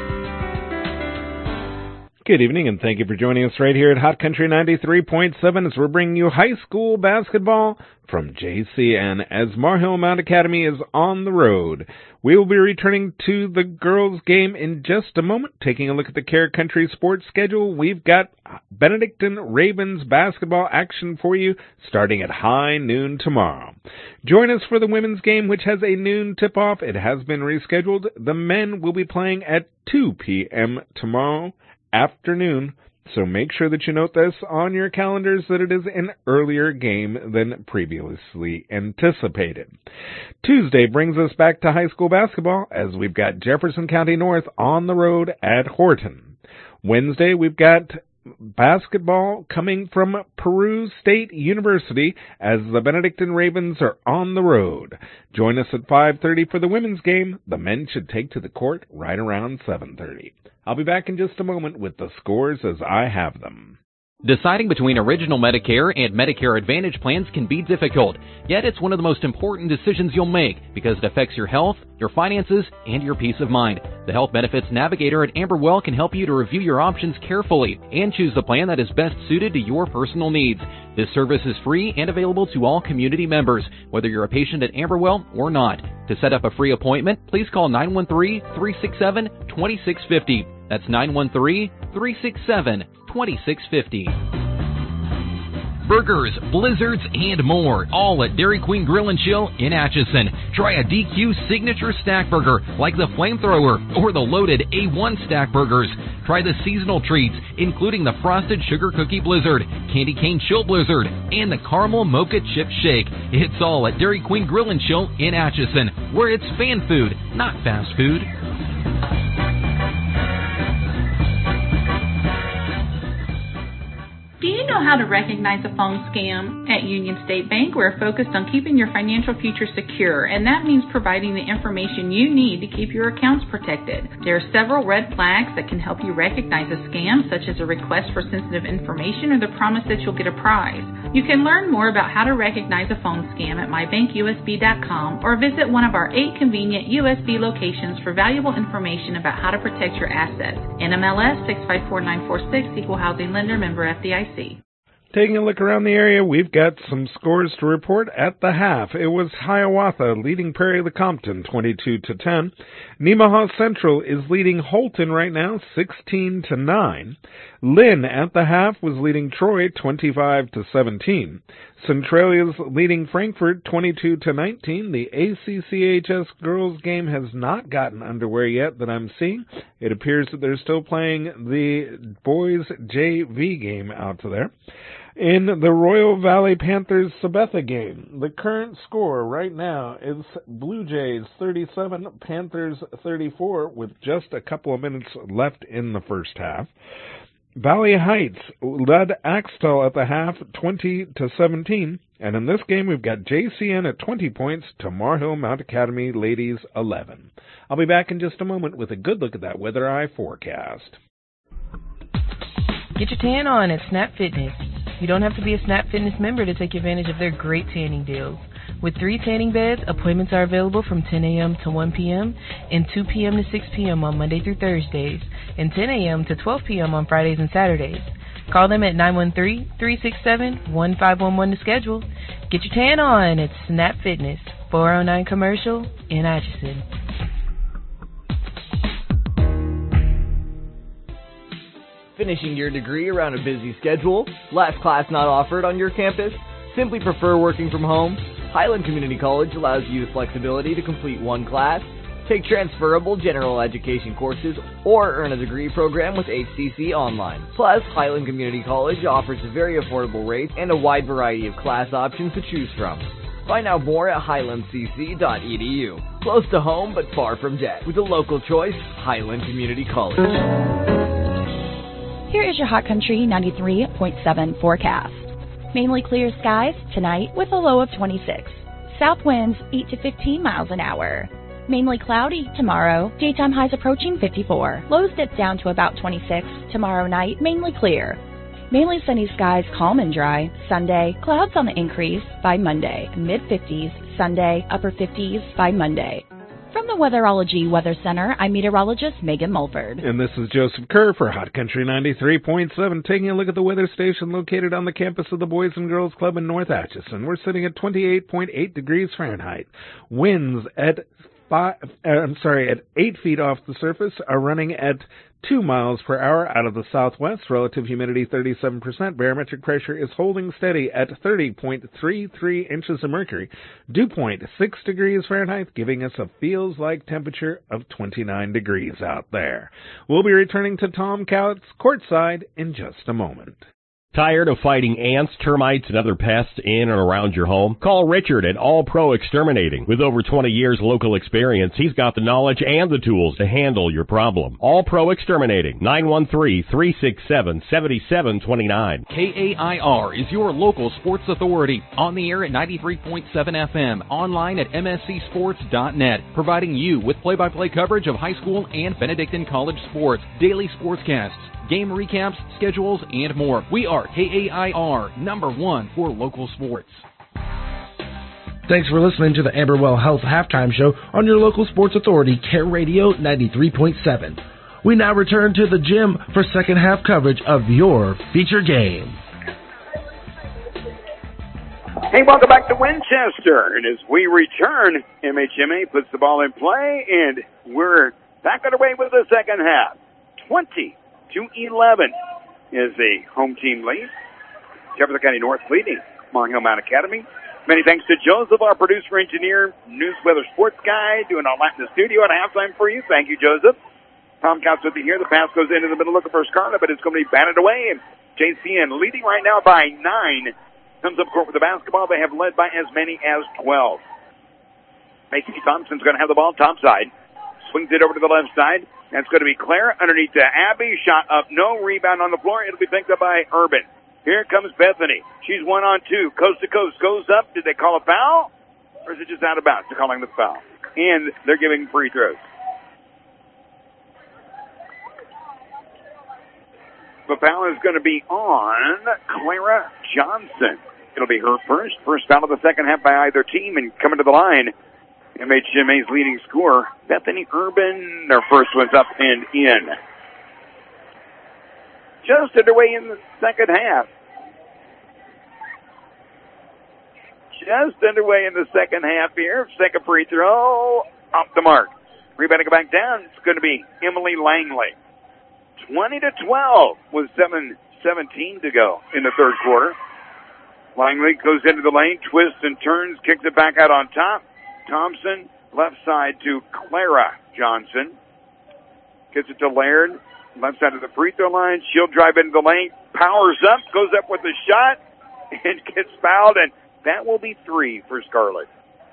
[SPEAKER 14] Good evening, and thank you for joining us right here at Hot Country 93.7 as we're bringing you high school basketball from JCN as Mar Hill Mount Academy is on the road. We will be returning to the girls' game in just a moment. Taking a look at the Care Country sports schedule, we've got Benedictine Ravens basketball action for you starting at high noon tomorrow. Join us for the women's game, which has a noon tip-off. It has been rescheduled. The men will be playing at 2 p.m. tomorrow afternoon, so make sure that you note this on your calendars that it is an earlier game than previously anticipated. Tuesday brings us back to high school basketball as we've got Jefferson County North on the road at Horton. Wednesday we've got basketball coming from Peru State University as the Benedictine Ravens are on the road. Join us at 5:30 for the women's game. The men should take to the court right around 7:30. I'll be back in just a moment with the scores as I have them.
[SPEAKER 1] Deciding between Original Medicare and Medicare Advantage plans can be difficult, yet it's one of the most important decisions you'll make because it affects your health, your finances, and your peace of mind. The Health Benefits Navigator at Amberwell can help you to review your options carefully and choose the plan that is best suited to your personal needs. This service is free and available to all community members, whether you're a patient at Amberwell or not. To set up a free appointment, please call 913-367-2650. That's 913-367-2650. Burgers, blizzards, and more, all at Dairy Queen Grill and Chill in Atchison. Try a DQ signature stack burger like the Flamethrower or the loaded A1 stack burgers. Try the seasonal treats, including the Frosted Sugar Cookie Blizzard, Candy Cane Chill Blizzard, and the Caramel Mocha Chip Shake. It's all at Dairy Queen Grill and Chill in Atchison, where it's fan food, not fast food.
[SPEAKER 6] Do you know how to recognize a phone scam? At Union State Bank, we're focused on keeping your financial future secure, and that means providing the information you need to keep your accounts protected. There are several red flags that can help you recognize a scam, such as a request for sensitive information or the promise that you'll get a prize. You can learn more about how to recognize a phone scam at mybankusb.com or visit one of our 8 convenient USB locations for valuable information about how to protect your assets. NMLS 654946, Equal Housing Lender, member FDIC.
[SPEAKER 14] Taking a look around the area, we've got some scores to report at the half. It was Hiawatha leading Prairie Lecompton 22-10. Nemaha Central is leading Holton right now 16-9. Lynn at the half was leading Troy 25-17. Centralia's leading Frankfort 22-19. The ACCHS girls game has not gotten underway yet that I'm seeing. It appears that they're still playing the boys JV game out there. In the Royal Valley Panthers Sabetha game, the current score right now is Blue Jays 37, Panthers 34, with just a couple of minutes left in the first half. Valley Heights led Axtell at the half 20-17, and in this game we've got JCN at 20 points to Mar Hill Mount Academy ladies 11. I'll be back in just a moment with a good look at that Weather Eye forecast.
[SPEAKER 7] Get your tan on at Snap Fitness. You don't have to be a Snap Fitness member to take advantage of their great tanning deals. With 3 tanning beds, appointments are available from 10 a.m. to 1 p.m. and 2 p.m. to 6 p.m. on Monday through Thursdays, and 10 a.m. to 12 p.m. on Fridays and Saturdays. Call them at 913-367-1511 to schedule. Get your tan on at Snap Fitness, 409 Commercial in Atchison.
[SPEAKER 15] Finishing your degree around a busy schedule? Last class not offered on your campus? Simply prefer working from home? Highland Community College allows you the flexibility to complete one class, take transferable general education courses, or earn a degree program with HCC Online. Plus, Highland Community College offers very affordable rates and a wide variety of class options to choose from. Find out more at highlandcc.edu. Close to home but far from debt. With a local choice, Highland Community College.
[SPEAKER 16] Here is your Hot Country 93.7 forecast. Mainly clear skies tonight with a low of 26. South winds 8 to 15 miles an hour. Mainly cloudy tomorrow. Daytime highs approaching 54. Lows dip down to about 26. Tomorrow night, mainly clear. Mainly sunny skies, calm and dry. Sunday, clouds on the increase by Monday. Mid-50s. Sunday, upper 50s by Monday. From the Weatherology Weather Center, I'm meteorologist Megan Mulford.
[SPEAKER 14] And this is Joseph Kerr for Hot Country 93.7, taking a look at the weather station located on the campus of the Boys and Girls Club in North Atchison. We're sitting at 28.8 degrees Fahrenheit. Winds at 8 feet off the surface are running at 2 miles per hour out of the southwest. Relative humidity 37%. Barometric pressure is holding steady at 30.33 inches of mercury. Dew point 6 degrees Fahrenheit, giving us a feels like temperature of 29 degrees out there. We'll be returning to Tom Coutts courtside in just a moment.
[SPEAKER 13] Tired of fighting ants, termites, and other pests in and around your home? Call Richard at All Pro Exterminating. With over 20 years local experience, he's got the knowledge and the tools to handle your problem. All Pro Exterminating, 913-367-7729.
[SPEAKER 1] KAIR is your local sports authority. On the air at 93.7 FM, online at mscsports.net, providing you with play-by-play coverage of high school and Benedictine College sports, daily sportscasts, game recaps, schedules, and more. We are KAIR, #1 for local sports.
[SPEAKER 9] Thanks for listening to the Amberwell Health Halftime Show on your local sports authority, Care Radio 93.7. We now return to the gym for second half coverage of your feature game.
[SPEAKER 5] Hey, welcome back to Winchester. And as we return, MHMA puts the ball in play, and we're back underway with the second half. 20-11 is the home team lead. Jefferson County North leading Mar Hill Mount Academy. Many thanks to Joseph, our producer engineer, news weather sports guy, doing all that in the studio at halftime for you. Thank you, Joseph. Tom Coutts with you here. The pass goes into the middle looking for Scarlett, but it's going to be batted away. And JCN leading right now by 9. Comes up court with the basketball. They have led by as many as 12. Macy Thompson's going to have the ball topside. Swings it over to the left side. That's going to be Clara underneath to Abby. Shot up, no rebound on the floor. It'll be picked up by Urban. Here comes Bethany. She's 1-on-2, coast to coast. Goes up. Did they call a foul? Or is it just out of bounds? They're calling the foul. And they're giving free throws. The foul is going to be on Clara Johnson. It'll be her first foul of the second half by either team, and coming to the line, MHMA's leading scorer, Bethany Urban. Their first one's up and in. Just underway in the second half. Just underway in the second half here. Second free throw, off the mark. Rebounding back down, it's going to be Emily Langley. 20-12 with 7:17 to go in the third quarter. Langley goes into the lane, twists and turns, kicks it back out on top. Thompson, left side to Clara Johnson. Gets it to Laird, left side of the free throw line. She'll drive into the lane, powers up, goes up with a shot, and gets fouled, and that will be 3 for Scarlett.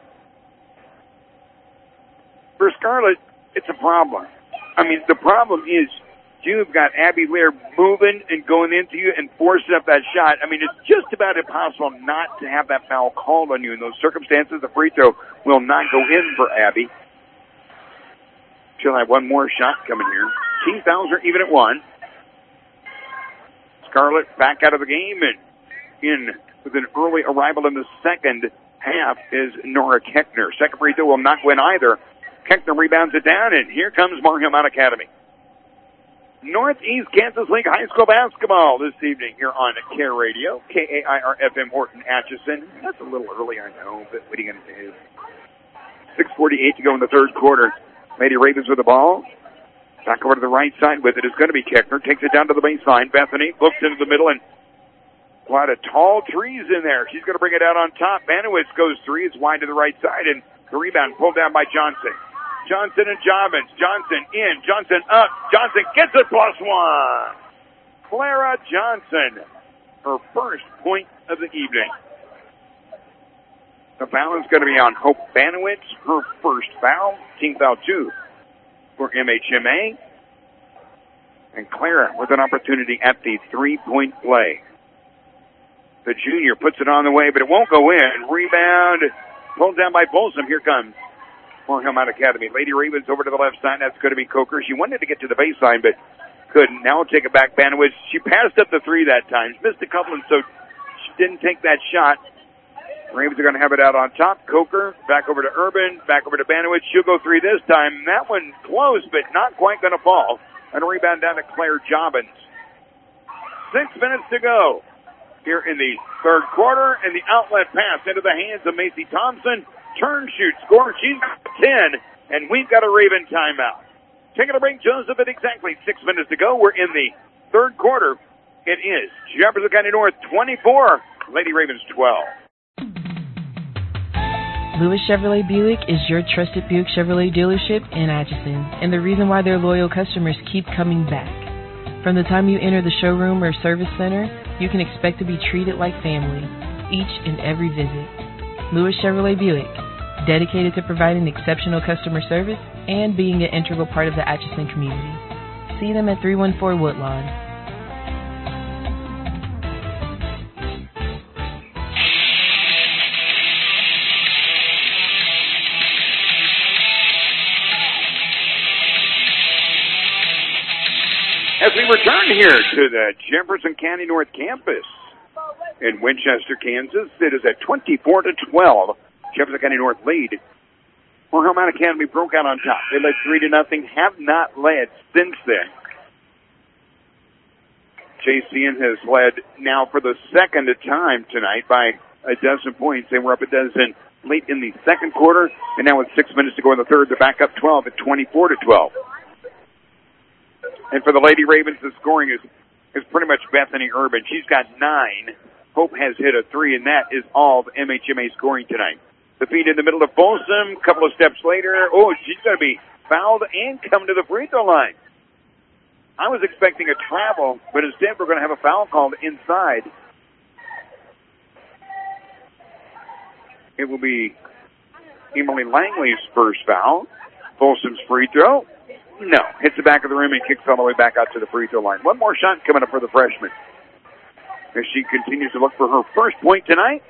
[SPEAKER 5] For Scarlett, it's a problem. I mean, the problem is you've got Abby Laird moving and going into you and forcing up that shot. I mean, it's just about impossible not to have that foul called on you. In those circumstances, the free throw will not go in for Abby. She'll have one more shot coming here. Team fouls are even at 1. Scarlett back out of the game, and in with an early arrival in the second half is Nora Keckner. Second free throw will not go in either. Keckner rebounds it down, and here comes Mar Hill Mount Academy. Northeast Kansas League High School basketball this evening here on Care Radio, KAIR-FM Horton Atchison. That's a little early, I know, but what are you going to do? 6:48 to go in the third quarter. Lady Ravens with the ball. Back over to the right side with it is going to be Keckner. Takes it down to the baseline. Bethany looks into the middle, and a lot of tall trees in there. She's going to bring it out on top. Banowitz goes 3. It's wide to the right side, and the rebound pulled down by Johnson. Johnson and Jobbins. Johnson in. Johnson up. Johnson gets it +1. Clara Johnson, her first point of the evening. The foul is going to be on Hope Banowitz, her first foul. Team foul 2 for MHMA. And Clara with an opportunity at the three-point play. The junior puts it on the way, but it won't go in. Rebound pulled down by Folsom. Here comes Moorhead Mount Academy. Lady Ravens over to the left side. That's going to be Coker. She wanted to get to the baseline, but couldn't. Now we'll take it back. Banowitz. She passed up the three that time. She missed a couple, and so she didn't take that shot. Ravens are going to have it out on top. Coker back over to Urban, back over to Banowitz. She'll go three this time. That one close, but not quite going to fall. And a rebound down to Claire Jobbins. 6 minutes to go here in the third quarter, and the outlet pass into the hands of Macy Thompson. Turn, shoot, score. She's 10, and we've got a Raven timeout. Taking a break, Joseph, at exactly 6 minutes to go. We're in the third quarter. It is Jefferson County North 24, Lady Ravens 12.
[SPEAKER 7] Lewis Chevrolet Buick is your trusted Buick Chevrolet dealership in Atchison, and the reason why their loyal customers keep coming back. From the time you enter the showroom or service center, you can expect to be treated like family each and every visit. Lewis Chevrolet Buick, dedicated to providing exceptional customer service and being an integral part of the Atchison community. See them at 314 Woodlawn.
[SPEAKER 5] As we return here to the Jefferson County North campus in Winchester, Kansas, it is at 24-12. Jefferson County North lead. Moorhead Mount Academy broke out on top. They led 3-0, have not led since then. JCN has led now for the second time tonight by a dozen points. They were up a dozen late in the second quarter, and now with 6 minutes to go in the third, they're back up 12 at 24-12. And for the Lady Ravens, the scoring is pretty much Bethany Urban. She's got 9. Hope has hit a 3, and that is all the MHMA scoring tonight. The feed in the middle of Folsom. A couple of steps later, she's going to be fouled and come to the free throw line. I was expecting a travel, but instead we're going to have a foul called inside. It will be Emily Langley's first foul. Folsom's free throw. No, hits the back of the rim and kicks all the way back out to the free throw line. One more shot coming up for the freshman as she continues to look for her first point tonight.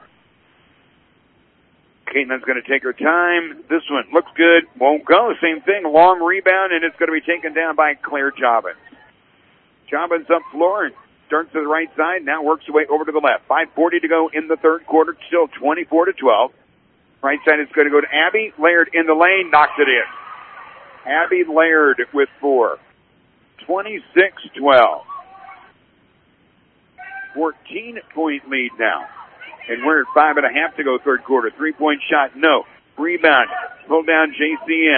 [SPEAKER 5] Caitlin's going to take her time. This one looks good. Won't go. Same thing. Long rebound, and it's going to be taken down by Claire Jobbins. Jobbins up floor and starts to the right side. Now works her way over to the left. 5:40 to go in the third quarter. Still 24-12. Right side is going to go to Abby. Laird in the lane. Knocks it in. Abby Laird with 4. 26-12. 14-point lead now. And we're at 5.5 to go third quarter. 3-point shot, no. Rebound. Pulled down JCN.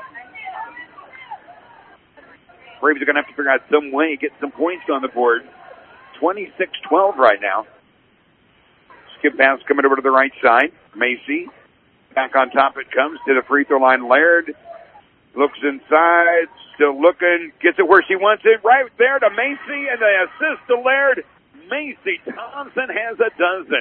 [SPEAKER 5] Braves are going to have to figure out some way to get some points on the board. 26-12 right now. Skip pass coming over to the right side. Macy. Back on top it comes to the free throw line. Laird. Looks inside, still looking, gets it where she wants it, right there to Macy, and the assist to Laird. Macy Thompson has a dozen.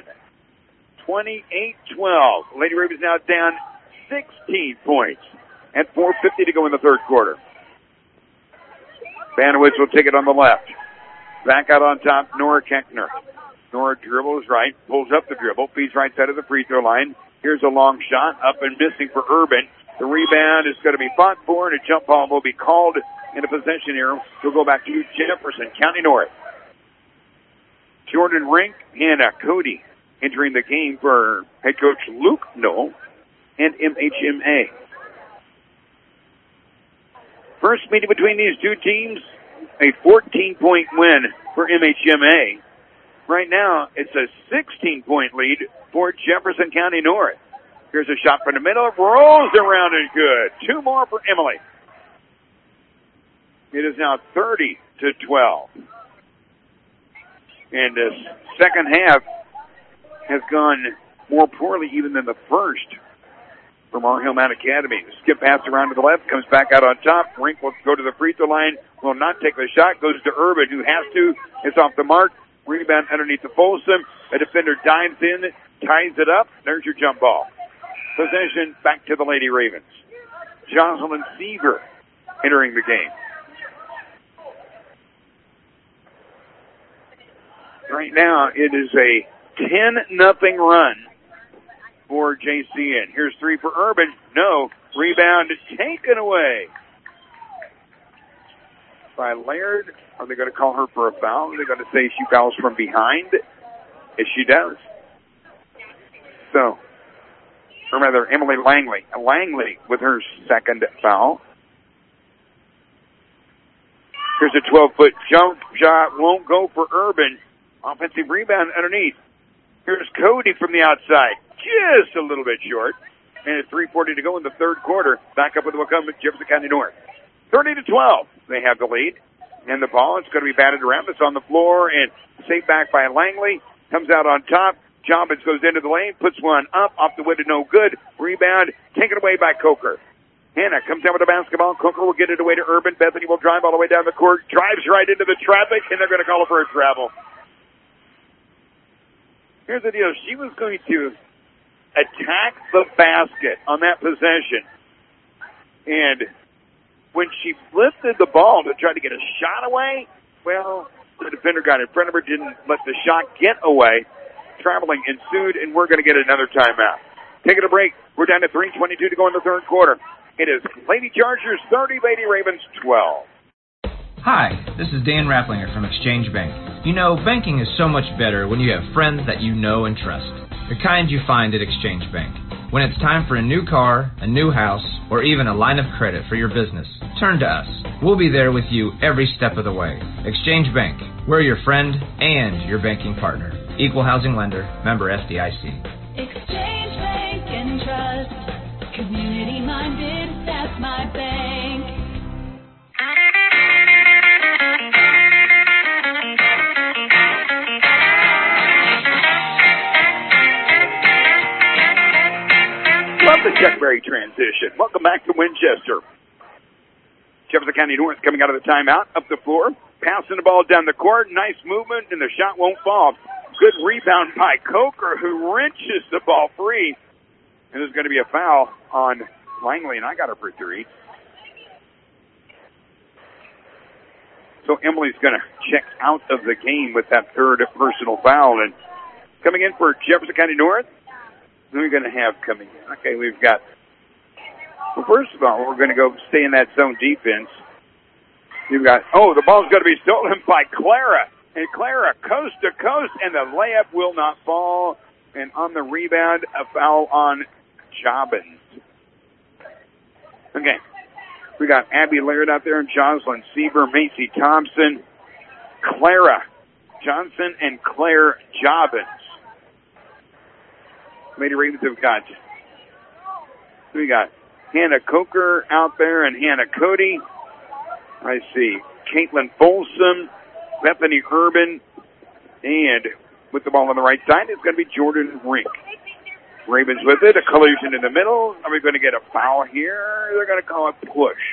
[SPEAKER 5] 28-12. Lady Ravens now down 16 points at 4:50 to go in the third quarter. Banowitz will take it on the left. Back out on top, Nora Keckner. Nora dribbles right, pulls up the dribble, feeds right side of the free throw line. Here's a long shot, up and missing for Urban. The rebound is going to be fought for, and a jump ball will be called in a possession here. We'll go back to Jefferson County North. Jordan Rink and Cody entering the game for head coach Luke Knoll and MHMA. First meeting between these two teams, a 14-point win for MHMA. Right now, it's a 16-point lead for Jefferson County North. Here's a shot from the middle. Rolls around and good. 2 more for Emily. It is now 30-12. And the second half has gone more poorly even than the first for Moorhead Mount Academy. The skip pass around to the left, comes back out on top. Rink will go to the free throw line, will not take the shot, goes to Urban, who has to. It's off the mark. Rebound underneath the Folsom. A defender dives in, ties it up. There's your jump ball. Possession back to the Lady Ravens. Jocelyn Seaver entering the game. right now it is a 10-0 run for JCN. Here's three for Urban. No. Rebound taken away by Laird. Are they going to call her for a foul? Are they going to say she fouls from behind? Yes, she does. So, or rather, Emily Langley. Langley with her second foul. Here's a 12-foot jump shot. Won't go for Urban. Offensive rebound underneath. Here's Cody from the outside. Just a little bit short. And it's 3:40 to go in the third quarter. Back up with the Wacomic Jefferson County North. 30-12. They have the lead. And the ball, it's going to be batted around. It's on the floor and saved back by Langley. Comes out on top. Jobbins goes into the lane, puts one up, off the window, no good. Rebound, taken away by Coker. Hannah comes down with the basketball. Coker will get it away to Urban. Bethany will drive all the way down the court, drives right into the traffic, and they're going to call her for a travel. Here's the deal. She was going to attack the basket on that possession. And when she lifted the ball to try to get a shot away, well, the defender got in front of her, didn't let the shot get away. Traveling ensued, and we're going to get another timeout. Taking a break. We're down to 3:22 to go in the third quarter. It is Lady Chargers 30, Lady Ravens 12.
[SPEAKER 2] Hi, this is Dan Rapplinger from Exchange Bank. You know, banking is so much better when you have friends that you know and trust. The kind you find at Exchange Bank. When it's time for a new car, a new house, or even a line of credit for your business, turn to us. We'll be there with you every step of the way. Exchange Bank. We're your friend and your banking partner. Equal housing lender. Member FDIC.
[SPEAKER 3] Exchange Bank and Trust. Community minded, that's my bank.
[SPEAKER 5] Love the Chuck Berry transition. Welcome back to Winchester. Jefferson County North coming out of the timeout, up the floor, passing the ball down the court. Nice movement, and the shot won't fall. Good rebound by Coker, who wrenches the ball free. And there's going to be a foul on Langley, and I got her for three. So Emily's going to check out of the game with that third personal foul. And coming in for Jefferson County North, who are we going to have coming in? Okay, we've got, well, first of all, we're going to go stay in that zone defense. You've got, the ball's going to be stolen by Clara. And Clara coast to coast, and the layup will not fall. And on the rebound, a foul on Jobbins. Okay. We got Abby Laird out there, and Jocelyn Sieber, Macy Thompson, Clara Johnson, and Claire Jobbins. Lady Ravens have got, we got Hannah Coker out there and Hannah Cody. I see Caitlin Folsom, Bethany Urban, and with the ball on the right side, it's going to be Jordan Rink. Ravens with it, a collision in the middle. Are we going to get a foul here? They're going to call it push.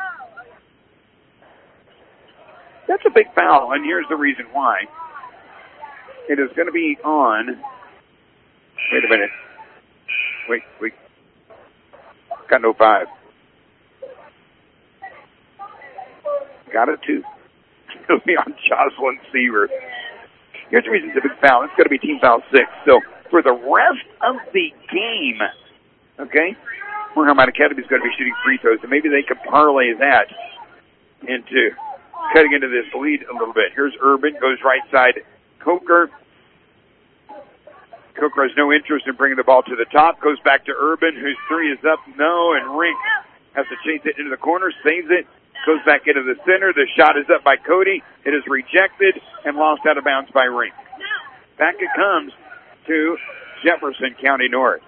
[SPEAKER 5] That's a big foul, and here's the reason why. It is going to be on, wait a minute. Wait. Got no 5. Got it too. It'll be on Jocelyn Siever. Here's the reason it's a big foul. It's going to be team foul 6. So for the rest of the game, okay, Moorhead Academy is going to be shooting free throws, and maybe they could parlay that into cutting into this lead a little bit. Here's Urban, goes right side. Coker has no interest in bringing the ball to the top. Goes back to Urban, whose 3 is up. No, and Rink has to chase it into the corner, saves it. Goes back into the center. The shot is up by Cody. It is rejected and lost out of bounds by Rink. Back it comes to Jefferson County North.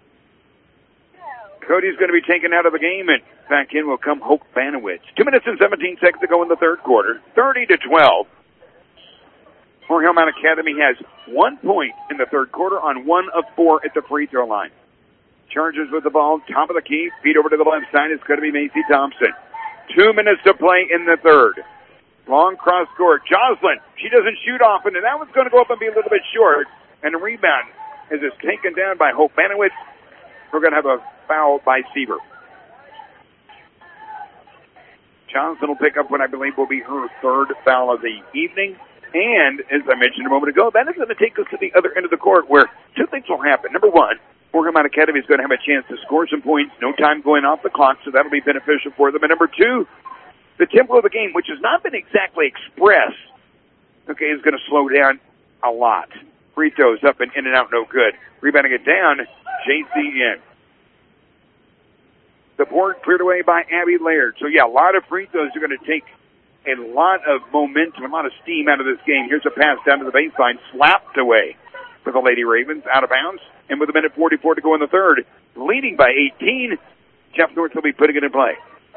[SPEAKER 5] Cody's going to be taken out of the game, and back in will come Hope Banowitz. 2 minutes and 17 seconds to go in the third quarter. 30-12. Fort Hillmount Academy has 1 point in the third quarter on 1 of 4 at the free throw line. Chargers with the ball, top of the key, feet over to the left side. It's going to be Macy Thompson. 2 minutes to play in the third. Long cross court. Jocelyn, she doesn't shoot often, and that one's going to go up and be a little bit short. And a rebound as it's taken down by Hope Banowitz. We're going to have a foul by Sieber. Johnson will pick up what I believe will be her third foul of the evening. And, as I mentioned a moment ago, that is going to take us to the other end of the court where two things will happen. Number one, Moorhead Mountain Academy is going to have a chance to score some points, no time going off the clock, so that'll be beneficial for them. And number two, the tempo of the game, which has not been exactly expressed, okay, is going to slow down a lot. Free throws up and in and out, no good. Rebounding it down, JCN. The board cleared away by Abby Laird. So, yeah, a lot of free throws are going to take a lot of momentum, a lot of steam out of this game. Here's a pass down to the baseline, slapped away for the Lady Ravens, out of bounds. And with a minute 44 to go in the third, leading by 18, Jeff North will be putting it in play.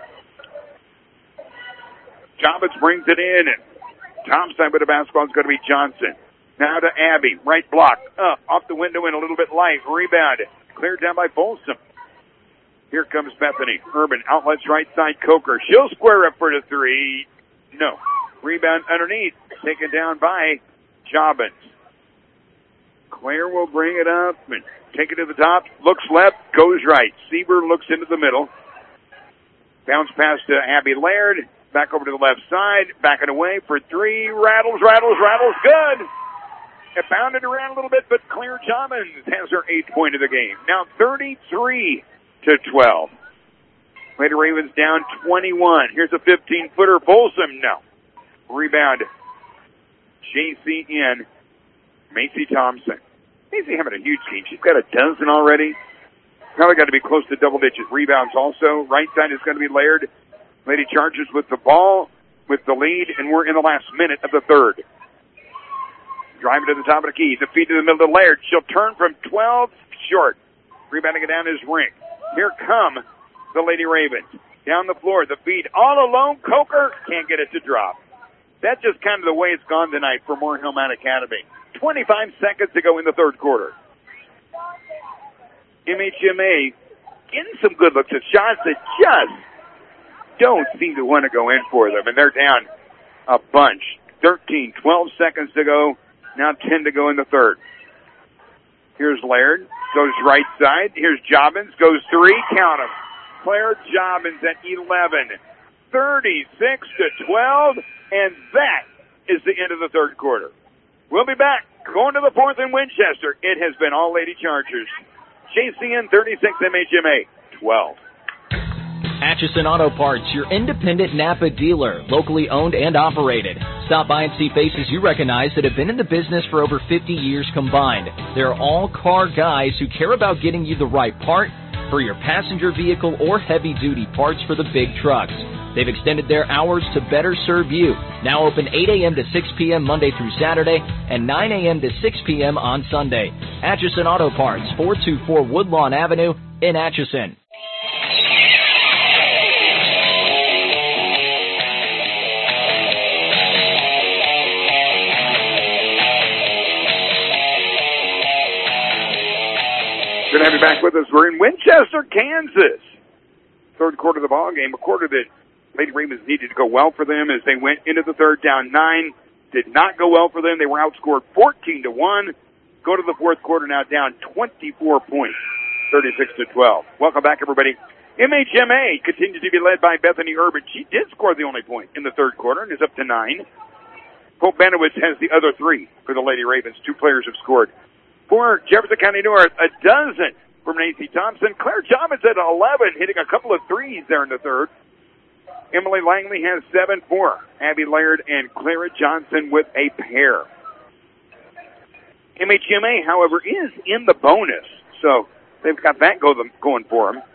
[SPEAKER 5] Jobbins brings it in, and topside with the basketball is going to be Johnson. Now to Abby, right block, off the window and a little bit light, rebound, cleared down by Folsom. Here comes Bethany. Urban, outlets right side, Coker. She'll square up for the three. No. Rebound underneath, taken down by Jobbins. Claire will bring it up and take it to the top. Looks left, goes right. Sieber looks into the middle. Bounce pass to Abby Laird. Back over to the left side. Backing away for three. Rattles. Good. It bounded around a little bit, but Claire Jobbins has her 8th point of the game. Now 33-12. Lady Ravens down 21. Here's a 15-footer. Folsom, no. Rebound. JCN. Macy Thompson. Macy having a huge game. She's got a dozen already. Probably got to be close to double digits. Rebounds also. Right side is going to be Laird. Lady Chargers with the ball, with the lead, and we're in the last minute of the third. Driving to the top of the key. The feed to the middle of Laird. She'll turn from 12 short. Rebounding it down is Rink. Here come the Lady Ravens. Down the floor. The feed all alone. Coker can't get it to drop. That's just kind of the way it's gone tonight for Moorhill Mountain Academy. 25 seconds to go in the third quarter. MHMA getting some good looks at shots that just don't seem to want to go in for them, and they're down a bunch. 13, 12 seconds to go. Now 10 to go in the third. Here's Laird. Goes right side. Here's Jobbins. Goes three. Count them. Claire Jobbins at 11. 36-12. And that is the end of the third quarter. We'll be back. Going to the fourth in Winchester. It has been all Lady Chargers. JCN 36, MHMA 12.
[SPEAKER 4] Atchison Auto Parts, your independent Napa dealer, locally owned and operated. Stop by and see faces you recognize that have been in the business for over 50 years combined. They're all car guys who care about getting you the right part for your passenger vehicle or heavy-duty parts for the big trucks. They've extended their hours to better serve you. Now open 8 a.m. to 6 p.m. Monday through Saturday and 9 a.m. to 6 p.m. on Sunday. Atchison Auto Parts, 424 Woodlawn Avenue in Atchison.
[SPEAKER 5] Good to have you back with us. We're in Winchester, Kansas. Third quarter of the ball game, a quarter that Lady Ravens needed to go well for them as they went into the third down 9. Did not go well for them. They were outscored 14-1. Go to the fourth quarter now down 24 points, 36-12. Welcome back, everybody. MHMA continues to be led by Bethany Urban. She did score the only point in the third quarter and is up to 9. Hope Banowitz has the other 3 for the Lady Ravens. 2 players have scored. For Jefferson County North, a dozen from Nancy Thompson. Claire Jobbins at 11, hitting a couple of threes there in the third. Emily Langley has 7 for Abby Laird and Clara Johnson with a pair. MHMA, however, is in the bonus, so they've got that going for them.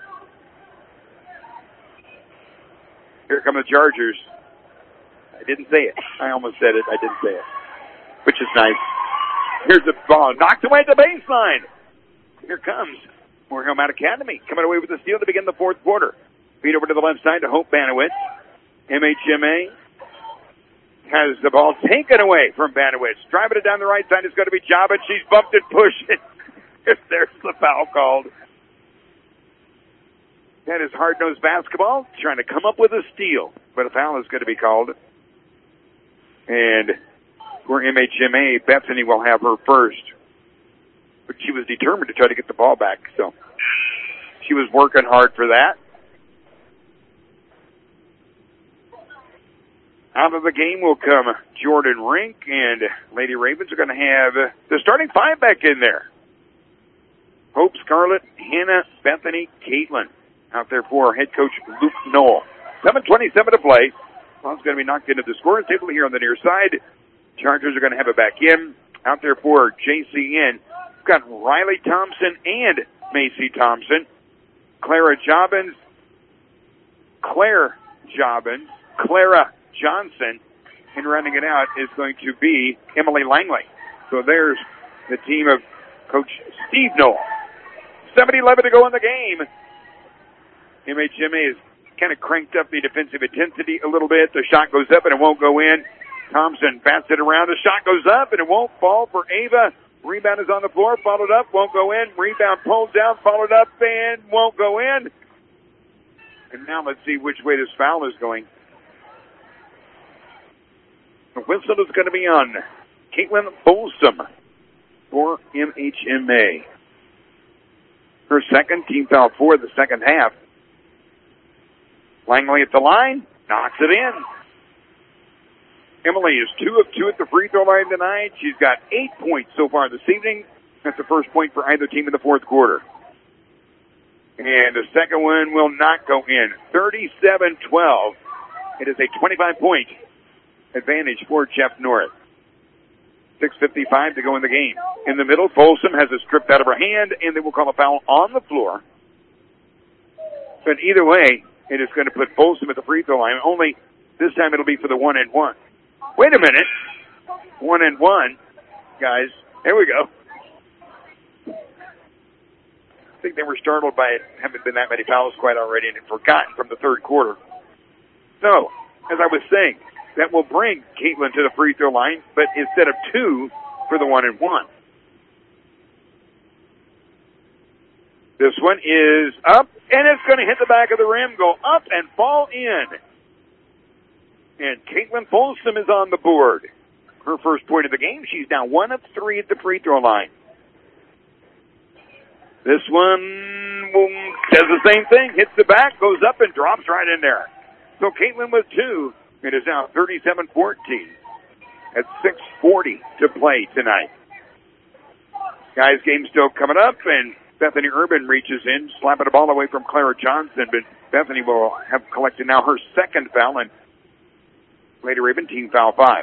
[SPEAKER 5] Here come the Chargers. I didn't say it. I almost said it. I didn't say it, which is nice. Here's the ball. Knocked away at the baseline. Here comes Moorhill Mountain Academy coming away with the steal to begin the fourth quarter. Feed over to the left side to Hope Banowitz. MHMA has the ball taken away from Banowitz. Driving it down the right side is going to be Jobbins. She's bumped and pushed it. There's the foul called. That is hard-nosed basketball, trying to come up with a steal. But a foul is going to be called. And for MHMA, Bethany will have her first. But she was determined to try to get the ball back, so she was working hard for that. Out of the game will come Jordan Rink, and Lady Ravens are going to have the starting five back in there. Hope, Scarlett, Hannah, Bethany, Caitlin. Out there for head coach Luke Knoll. 7:27 to play. Ball's going to be knocked into the scorer's table here on the near side. Chargers are going to have it back in. Out there for JCN. We've got Riley Thompson and Macy Thompson. Clara Jobbins, Claire Jobbins, Clara Johnson, and rounding it out is going to be Emily Langley. So there's the team of Coach Steve Knoll. 7:11 to go in the game. MHMA has kind of cranked up the defensive intensity a little bit. The shot goes up and it won't go in. Thompson bats it around. The shot goes up and it won't fall for Ava. Rebound is on the floor, followed up, won't go in. Rebound pulled down, followed up, and won't go in. And now let's see which way this foul is going. The whistle is going to be on Caitlin Folsom for MHMA. Her second, team foul 4 the second half. Langley at the line, knocks it in. Emily is 2 of 2 at the free throw line tonight. She's got 8 points so far this evening. That's the first point for either team in the fourth quarter. And the second one will not go in. 37-12. It is a 25-point advantage for Jeff North. 6:55 to go in the game. In the middle, Folsom has it stripped out of her hand, and they will call a foul on the floor. But either way, it is going to put Folsom at the free throw line. Only this time it'll be for the 1-and-1. Wait a minute. 1-and-1. Guys, there we go. I think they were startled by it having been that many fouls quite already and had forgotten from the third quarter. So, as I was saying, that will bring Caitlin to the free throw line, but instead of 2 for the 1-and-1. This one is up, and it's going to hit the back of the rim, go up and fall in. And Caitlin Folsom is on the board. Her first point of the game. She's now 1 of 3 at the free throw line. This one does the same thing. Hits the back, goes up, and drops right in there. So Caitlin with 2. It is now 37-14 at 6:40 to play tonight. Guys, game still coming up, and Bethany Urban reaches in, slapping the ball away from Clara Johnson, but Bethany will have collected now her second foul, and Lady Raven team foul 5.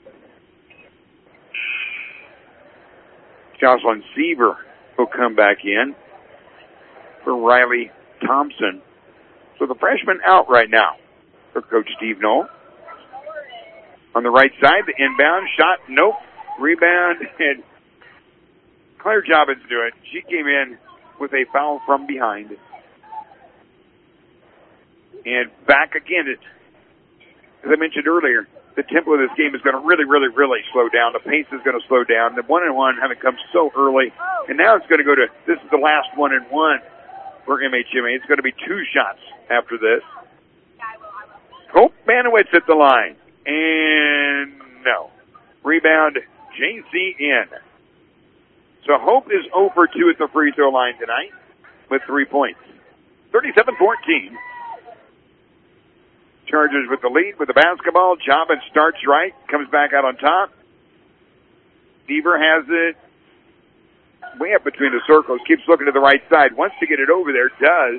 [SPEAKER 5] Jocelyn Seaver will come back in for Riley Thompson. So the freshman out right now for Coach Steve Knoll. On the right side, the inbound shot, nope. Rebound, and Claire Jobbins do it. She came in with a foul from behind. And back again, as I mentioned earlier, the tempo of this game is going to really slow down. The pace is going to slow down. The 1-and-1 having come so early. And now it's going to go to, this is the last 1-and-1 for MHMA. It's going to be 2 shots after this. Hope Manowitz at the line. And no. Rebound, JCN. So Hope is 0 for 2 at the free throw line tonight with 3 points. 37-14. Chargers with the lead with the basketball. Jobbins starts right, comes back out on top. Beaver has it way up between the circles, keeps looking to the right side, wants to get it over there, does.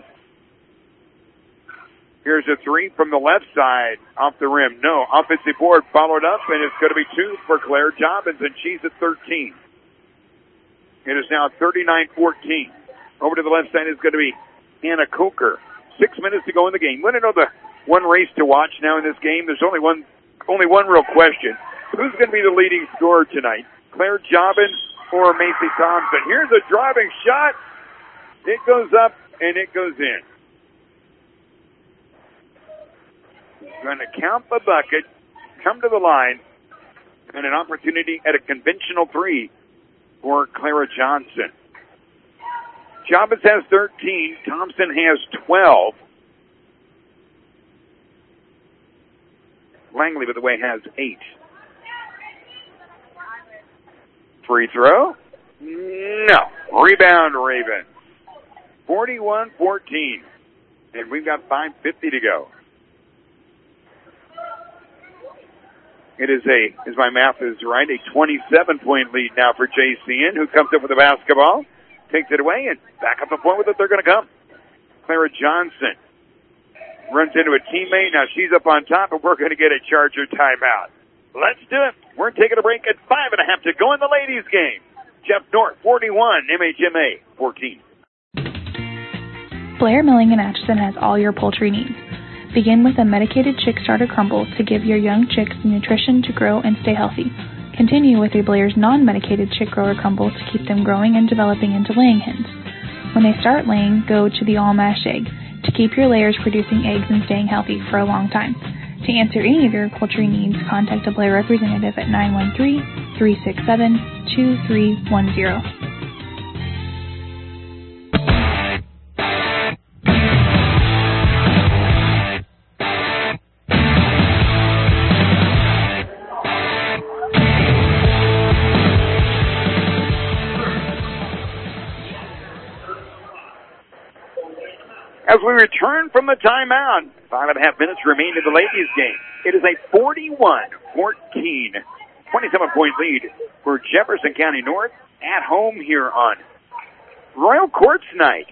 [SPEAKER 5] Here's a 3 from the left side, off the rim. No, offensive board followed up, and it's going to be 2 for Claire Jobbins, and she's at 13. It is now 39-14. Over to the left side is going to be Anna Coker. 6 minutes to go in the game. Want to know the one race to watch now in this game? There's only one real question. Who's going to be the leading scorer tonight? Claire Jobbins or Macy Thompson? Here's a driving shot. It goes up, and it goes in. Going to count the bucket, come to the line, and an opportunity at a conventional 3 for Clara Johnson. Jobbins has 13. Thompson has 12. Langley, by the way, has 8. Free throw? No. Rebound, Raven. 41-14. And we've got 5:50 to go. It is as my math is right, a 27-point lead now for JCN, who comes up with the basketball, takes it away, and back up the point with it. They're going to come. Clara Johnson runs into a teammate. Now she's up on top, and we're going to get a Charger timeout. Let's do it. We're taking a break at 5.5 to go in the ladies' game. Jeff North, 41, MHMA, 14.
[SPEAKER 6] Blair Milling in Atchison has all your poultry needs. Begin with a medicated chick starter crumble to give your young chicks the nutrition to grow and stay healthy. Continue with a Blair's non-medicated chick grower crumble to keep them growing and developing into laying hens. When they start laying, go to the all-mash egg to keep your layers producing eggs and staying healthy for a long time. To answer any of your poultry needs, contact a Blair representative at 913-367-2310.
[SPEAKER 5] As we return from the timeout, 5.5 minutes remain in the ladies' game. It is a 41-14, 27-point lead for Jefferson County North at home here on Royal Courts Night.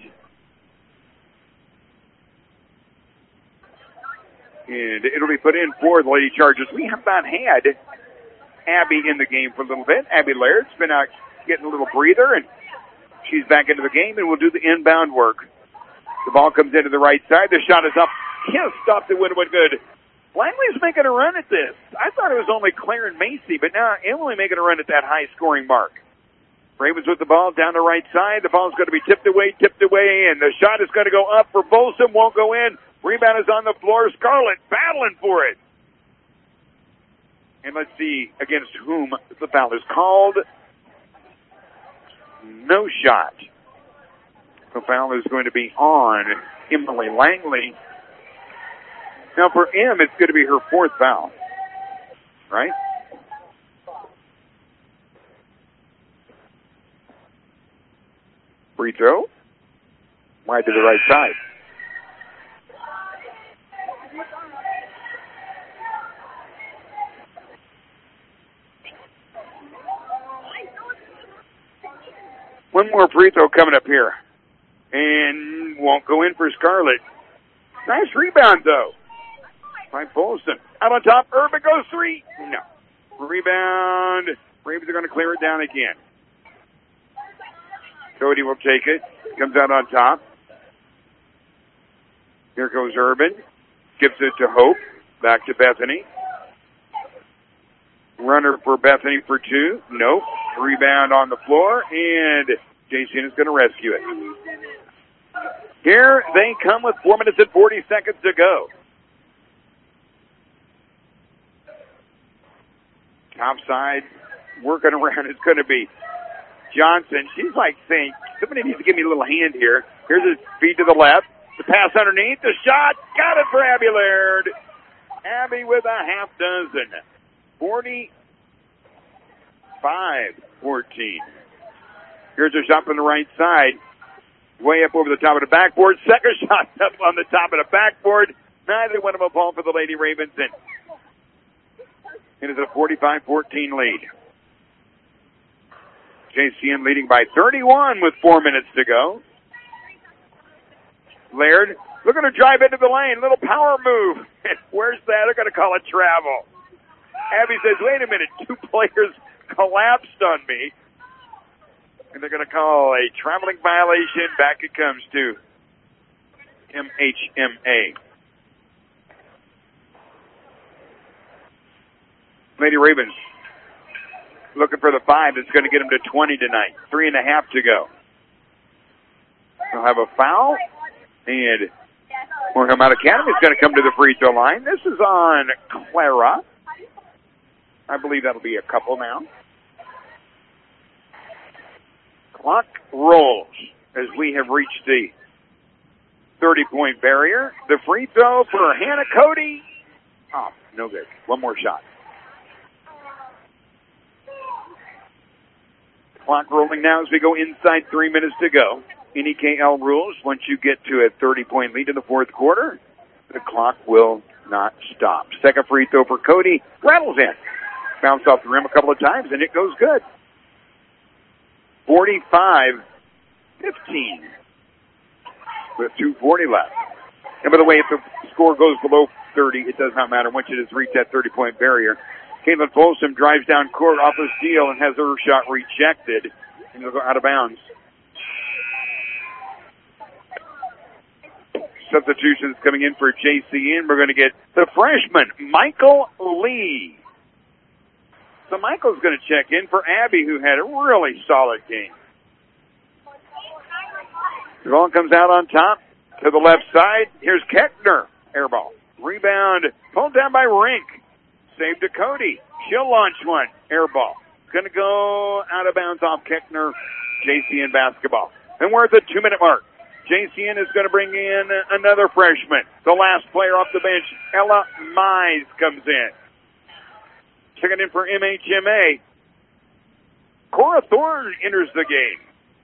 [SPEAKER 5] And it'll be put in for the Lady Chargers. We have not had Abby in the game for a little bit. Abby Laird's been out getting a little breather, and she's back into the game, and we'll do the inbound work. The ball comes into the right side. The shot is up. Kissed off the Winwood good. Langley's making a run at this. I thought it was only Claire and Macy, but now Emily making a run at that high-scoring mark. Ravens with the ball down the right side. The ball's going to be tipped away, and the shot is going to go up for Bolson. Won't go in. Rebound is on the floor. Scarlett battling for it. And let's see against whom the foul is called. No shot. The foul is going to be on Emily Langley. Now for Em, it's going to be her fourth foul. Right? Free throw. Wide to the right side. One more free throw coming up here. And won't go in for Scarlett. Nice rebound, though, by Bolson. Out on top, Urban goes three. No. Rebound. Ravens are going to clear it down again. Cody will take it. Comes out on top. Here goes Urban. Gives it to Hope. Back to Bethany. Runner for Bethany for two. Nope. Rebound on the floor, and JCN is going to rescue it. Here they come with 4 minutes and 40 seconds to go. Top side, working around, it's going to be Johnson. She's like saying, somebody needs to give me a little hand here. Here's a feed to the left. The pass underneath. The shot. Got it for Abby Laird. Abby with a half dozen. 45-14. Here's a shot from the right side. Way up over the top of the backboard. Second shot up on the top of the backboard. Neither one of them fall for the Lady Ravens. And it is a 45-14 lead. JCN leading by 31 with 4 minutes to go. Laird looking to drive into the lane. Little power move. Where's that? They're going to call it travel. Abby says, wait a minute. Two players collapsed on me. And they're going to call a traveling violation. Back it comes to MHMA. Lady Ravens looking for the 5 that's going to get them to 20 tonight. 3.5 to go. They'll have a foul. And Moorhead Academy is going to come to the free throw line. This is on Clara. I believe that'll be a couple now. Clock rolls as we have reached the 30-point barrier. The free throw for Hannah Cody. Oh, no good. One more shot. Clock rolling now as we go inside 3 minutes to go. NEKL rules, once you get to a 30-point lead in the fourth quarter, the clock will not stopped. Second free throw for Cody. Rattles in. Bounced off the rim a couple of times, and it goes good. 45-15 with 2:40 left. And by the way, if the score goes below 30, it does not matter once it has reached that 30-point barrier. Caitlin Folsom drives down court off a steal and has her shot rejected, and it'll go out of bounds. Substitutions coming in for JCN. We're going to get the freshman, Michael Lee. So Michael's going to check in for Abby, who had a really solid game. The ball comes out on top to the left side. Here's Keckner. Air ball. Rebound pulled down by Rink. Save to Cody. She'll launch one. Air ball. Going to go out of bounds off Keckner. JCN basketball. And we're at the 2-minute mark. JCN is going to bring in another freshman. The last player off the bench, Ella Mize, comes in. Checking in for MHMA. Cora Thorne enters the game.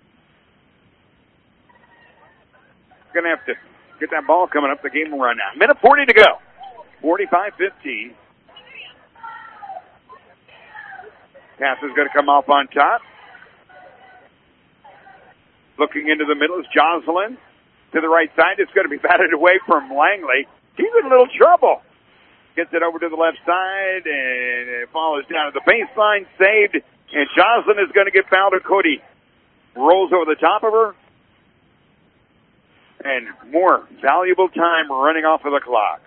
[SPEAKER 5] Going to have to get that ball coming up. The game will run out. Minute 40 to go. 45-15. Pass is going to come off on top. Looking into the middle is Jocelyn. To the right side, it's going to be batted away from Langley. He's in a little trouble. Gets it over to the left side, and it follows down to the baseline. Saved, and Jocelyn is going to get fouled. Cody rolls over the top of her. And more valuable time running off of the clock.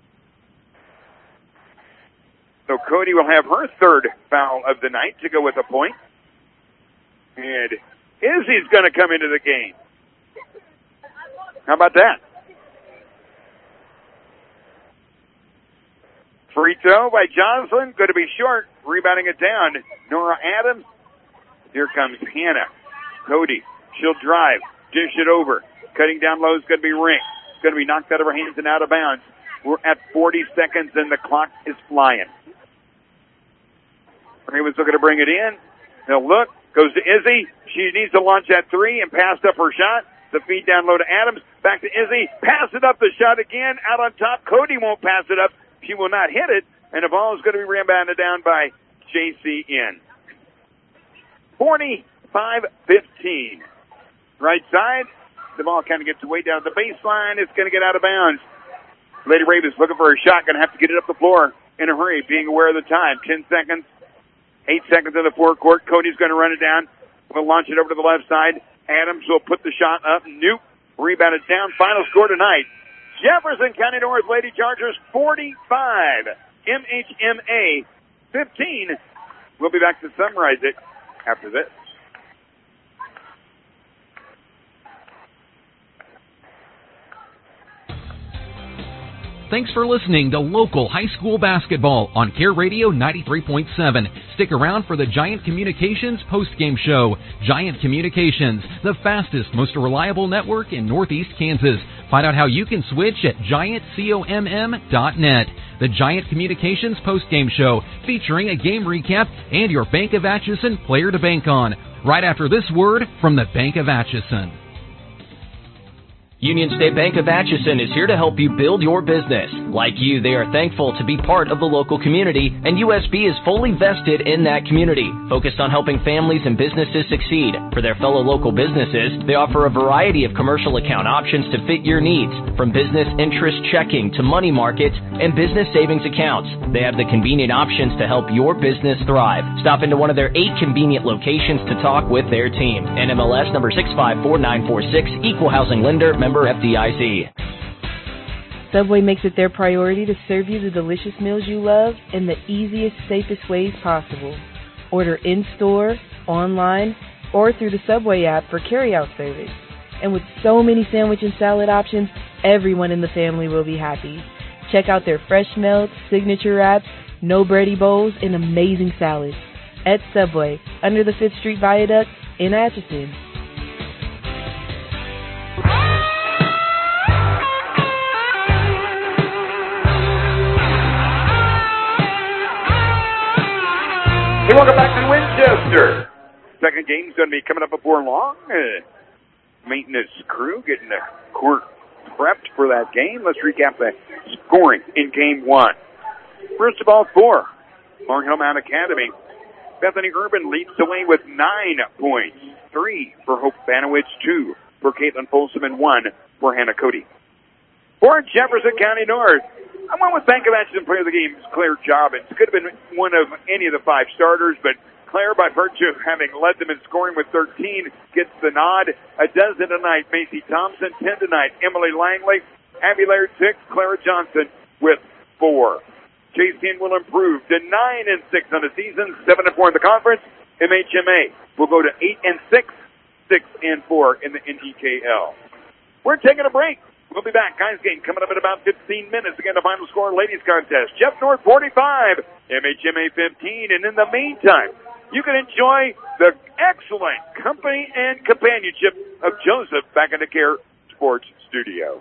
[SPEAKER 5] So Cody will have her third foul of the night to go with a point. And Izzy's going to come into the game. How about that? Free throw by Jocelyn. Going to be short. Rebounding it down. Nora Adams. Here comes Hannah. Cody. She'll drive. Dish it over. Cutting down low is going to be Rink. It's going to be knocked out of her hands and out of bounds. We're at 40 seconds and the clock is flying. Raven's looking to bring it in. They'll look. Goes to Izzy. She needs to launch that three and passed up her shot. The feed down low to Adams. Back to Izzy. Pass it up the shot again. Out on top. Cody won't pass it up. She will not hit it. And the ball is going to be rebounded down by JCN. 45-15. Right side. The ball kind of gets way down the baseline. It's going to get out of bounds. Lady Ravens looking for a shot. Going to have to get it up the floor in a hurry, being aware of the time. 10 seconds. 8 seconds in the forecourt. Cody's going to run it down. We'll launch it over to the left side. Adams will put the shot up. Nope. Rebounded down. Final score tonight. Jefferson County North Lady Chargers 45. MHMA 15. We'll be back to summarize it after this.
[SPEAKER 1] Thanks for listening to local high school basketball on Care Radio 93.7. Stick around for the Giant Communications postgame show. Giant Communications, the fastest, most reliable network in Northeast Kansas. Find out how you can switch at giantcomm.net. The Giant Communications postgame show, featuring a game recap and your Bank of Atchison player to bank on. Right after this word from the Bank of Atchison.
[SPEAKER 4] Union State Bank of Atchison is here to help you build your business. Like you, they are thankful to be part of the local community, and USB is fully vested in that community, focused on helping families and businesses succeed. For their fellow local businesses, they offer a variety of commercial account options to fit your needs, from business interest checking to money market and business savings accounts. They have the convenient options to help your business thrive. Stop into one of their 8 convenient locations to talk with their team. NMLS number 654946, Equal Housing Lender, member FDIC.
[SPEAKER 7] Subway makes it their priority to serve you the delicious meals you love in the easiest, safest ways possible. Order in-store, online, or through the Subway app for carry-out service. And with so many sandwich and salad options, everyone in the family will be happy. Check out their fresh melts, signature wraps, no bready bowls, and amazing salads. At Subway, under the 5th Street Viaduct in Atchison.
[SPEAKER 5] Hey, welcome back to Winchester. Second game's going to be coming up before long. Maintenance crew getting the court prepped for that game. Let's recap the scoring in Game 1. First of all, for Barnhill Mount Academy, Bethany Urban leads the way with 9 points. 3 for Hope Banowitz, 2 for Caitlin Folsom, and 1 for Hannah Cody. For Jefferson County North, I went with Bank of Atchison player of the game, Claire Jobbins. Could have been one of any of the 5 starters, but Claire, by virtue of having led them in scoring with 13, gets the nod. A dozen tonight, Macy Thompson. 10 tonight, Emily Langley. Abby Laird, 6. Clara Johnson with 4. JCN will improve to 9-6 on the season, 7-4 in the conference. MHMA will go to 8-6, 6-4 in the NEKL. We're taking a break. We'll be back. Guys game coming up in about 15 minutes. Again, the final score ladies contest. Jeff North 45, MHMA 15. And in the meantime, you can enjoy the excellent company and companionship of Joseph back in the Care Sports Studio.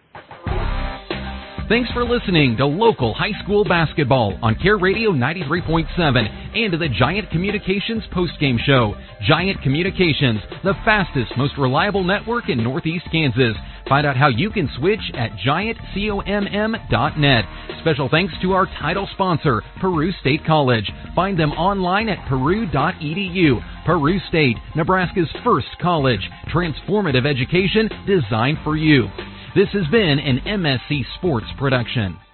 [SPEAKER 1] Thanks for listening to local high school basketball on Care Radio 93.7 and to the Giant Communications postgame show. Giant Communications, the fastest, most reliable network in Northeast Kansas. Find out how you can switch at giantcomm.net. Special thanks to our title sponsor, Peru State College. Find them online at peru.edu. Peru State, Nebraska's first college. Transformative education designed for you. This has been an MSC Sports production.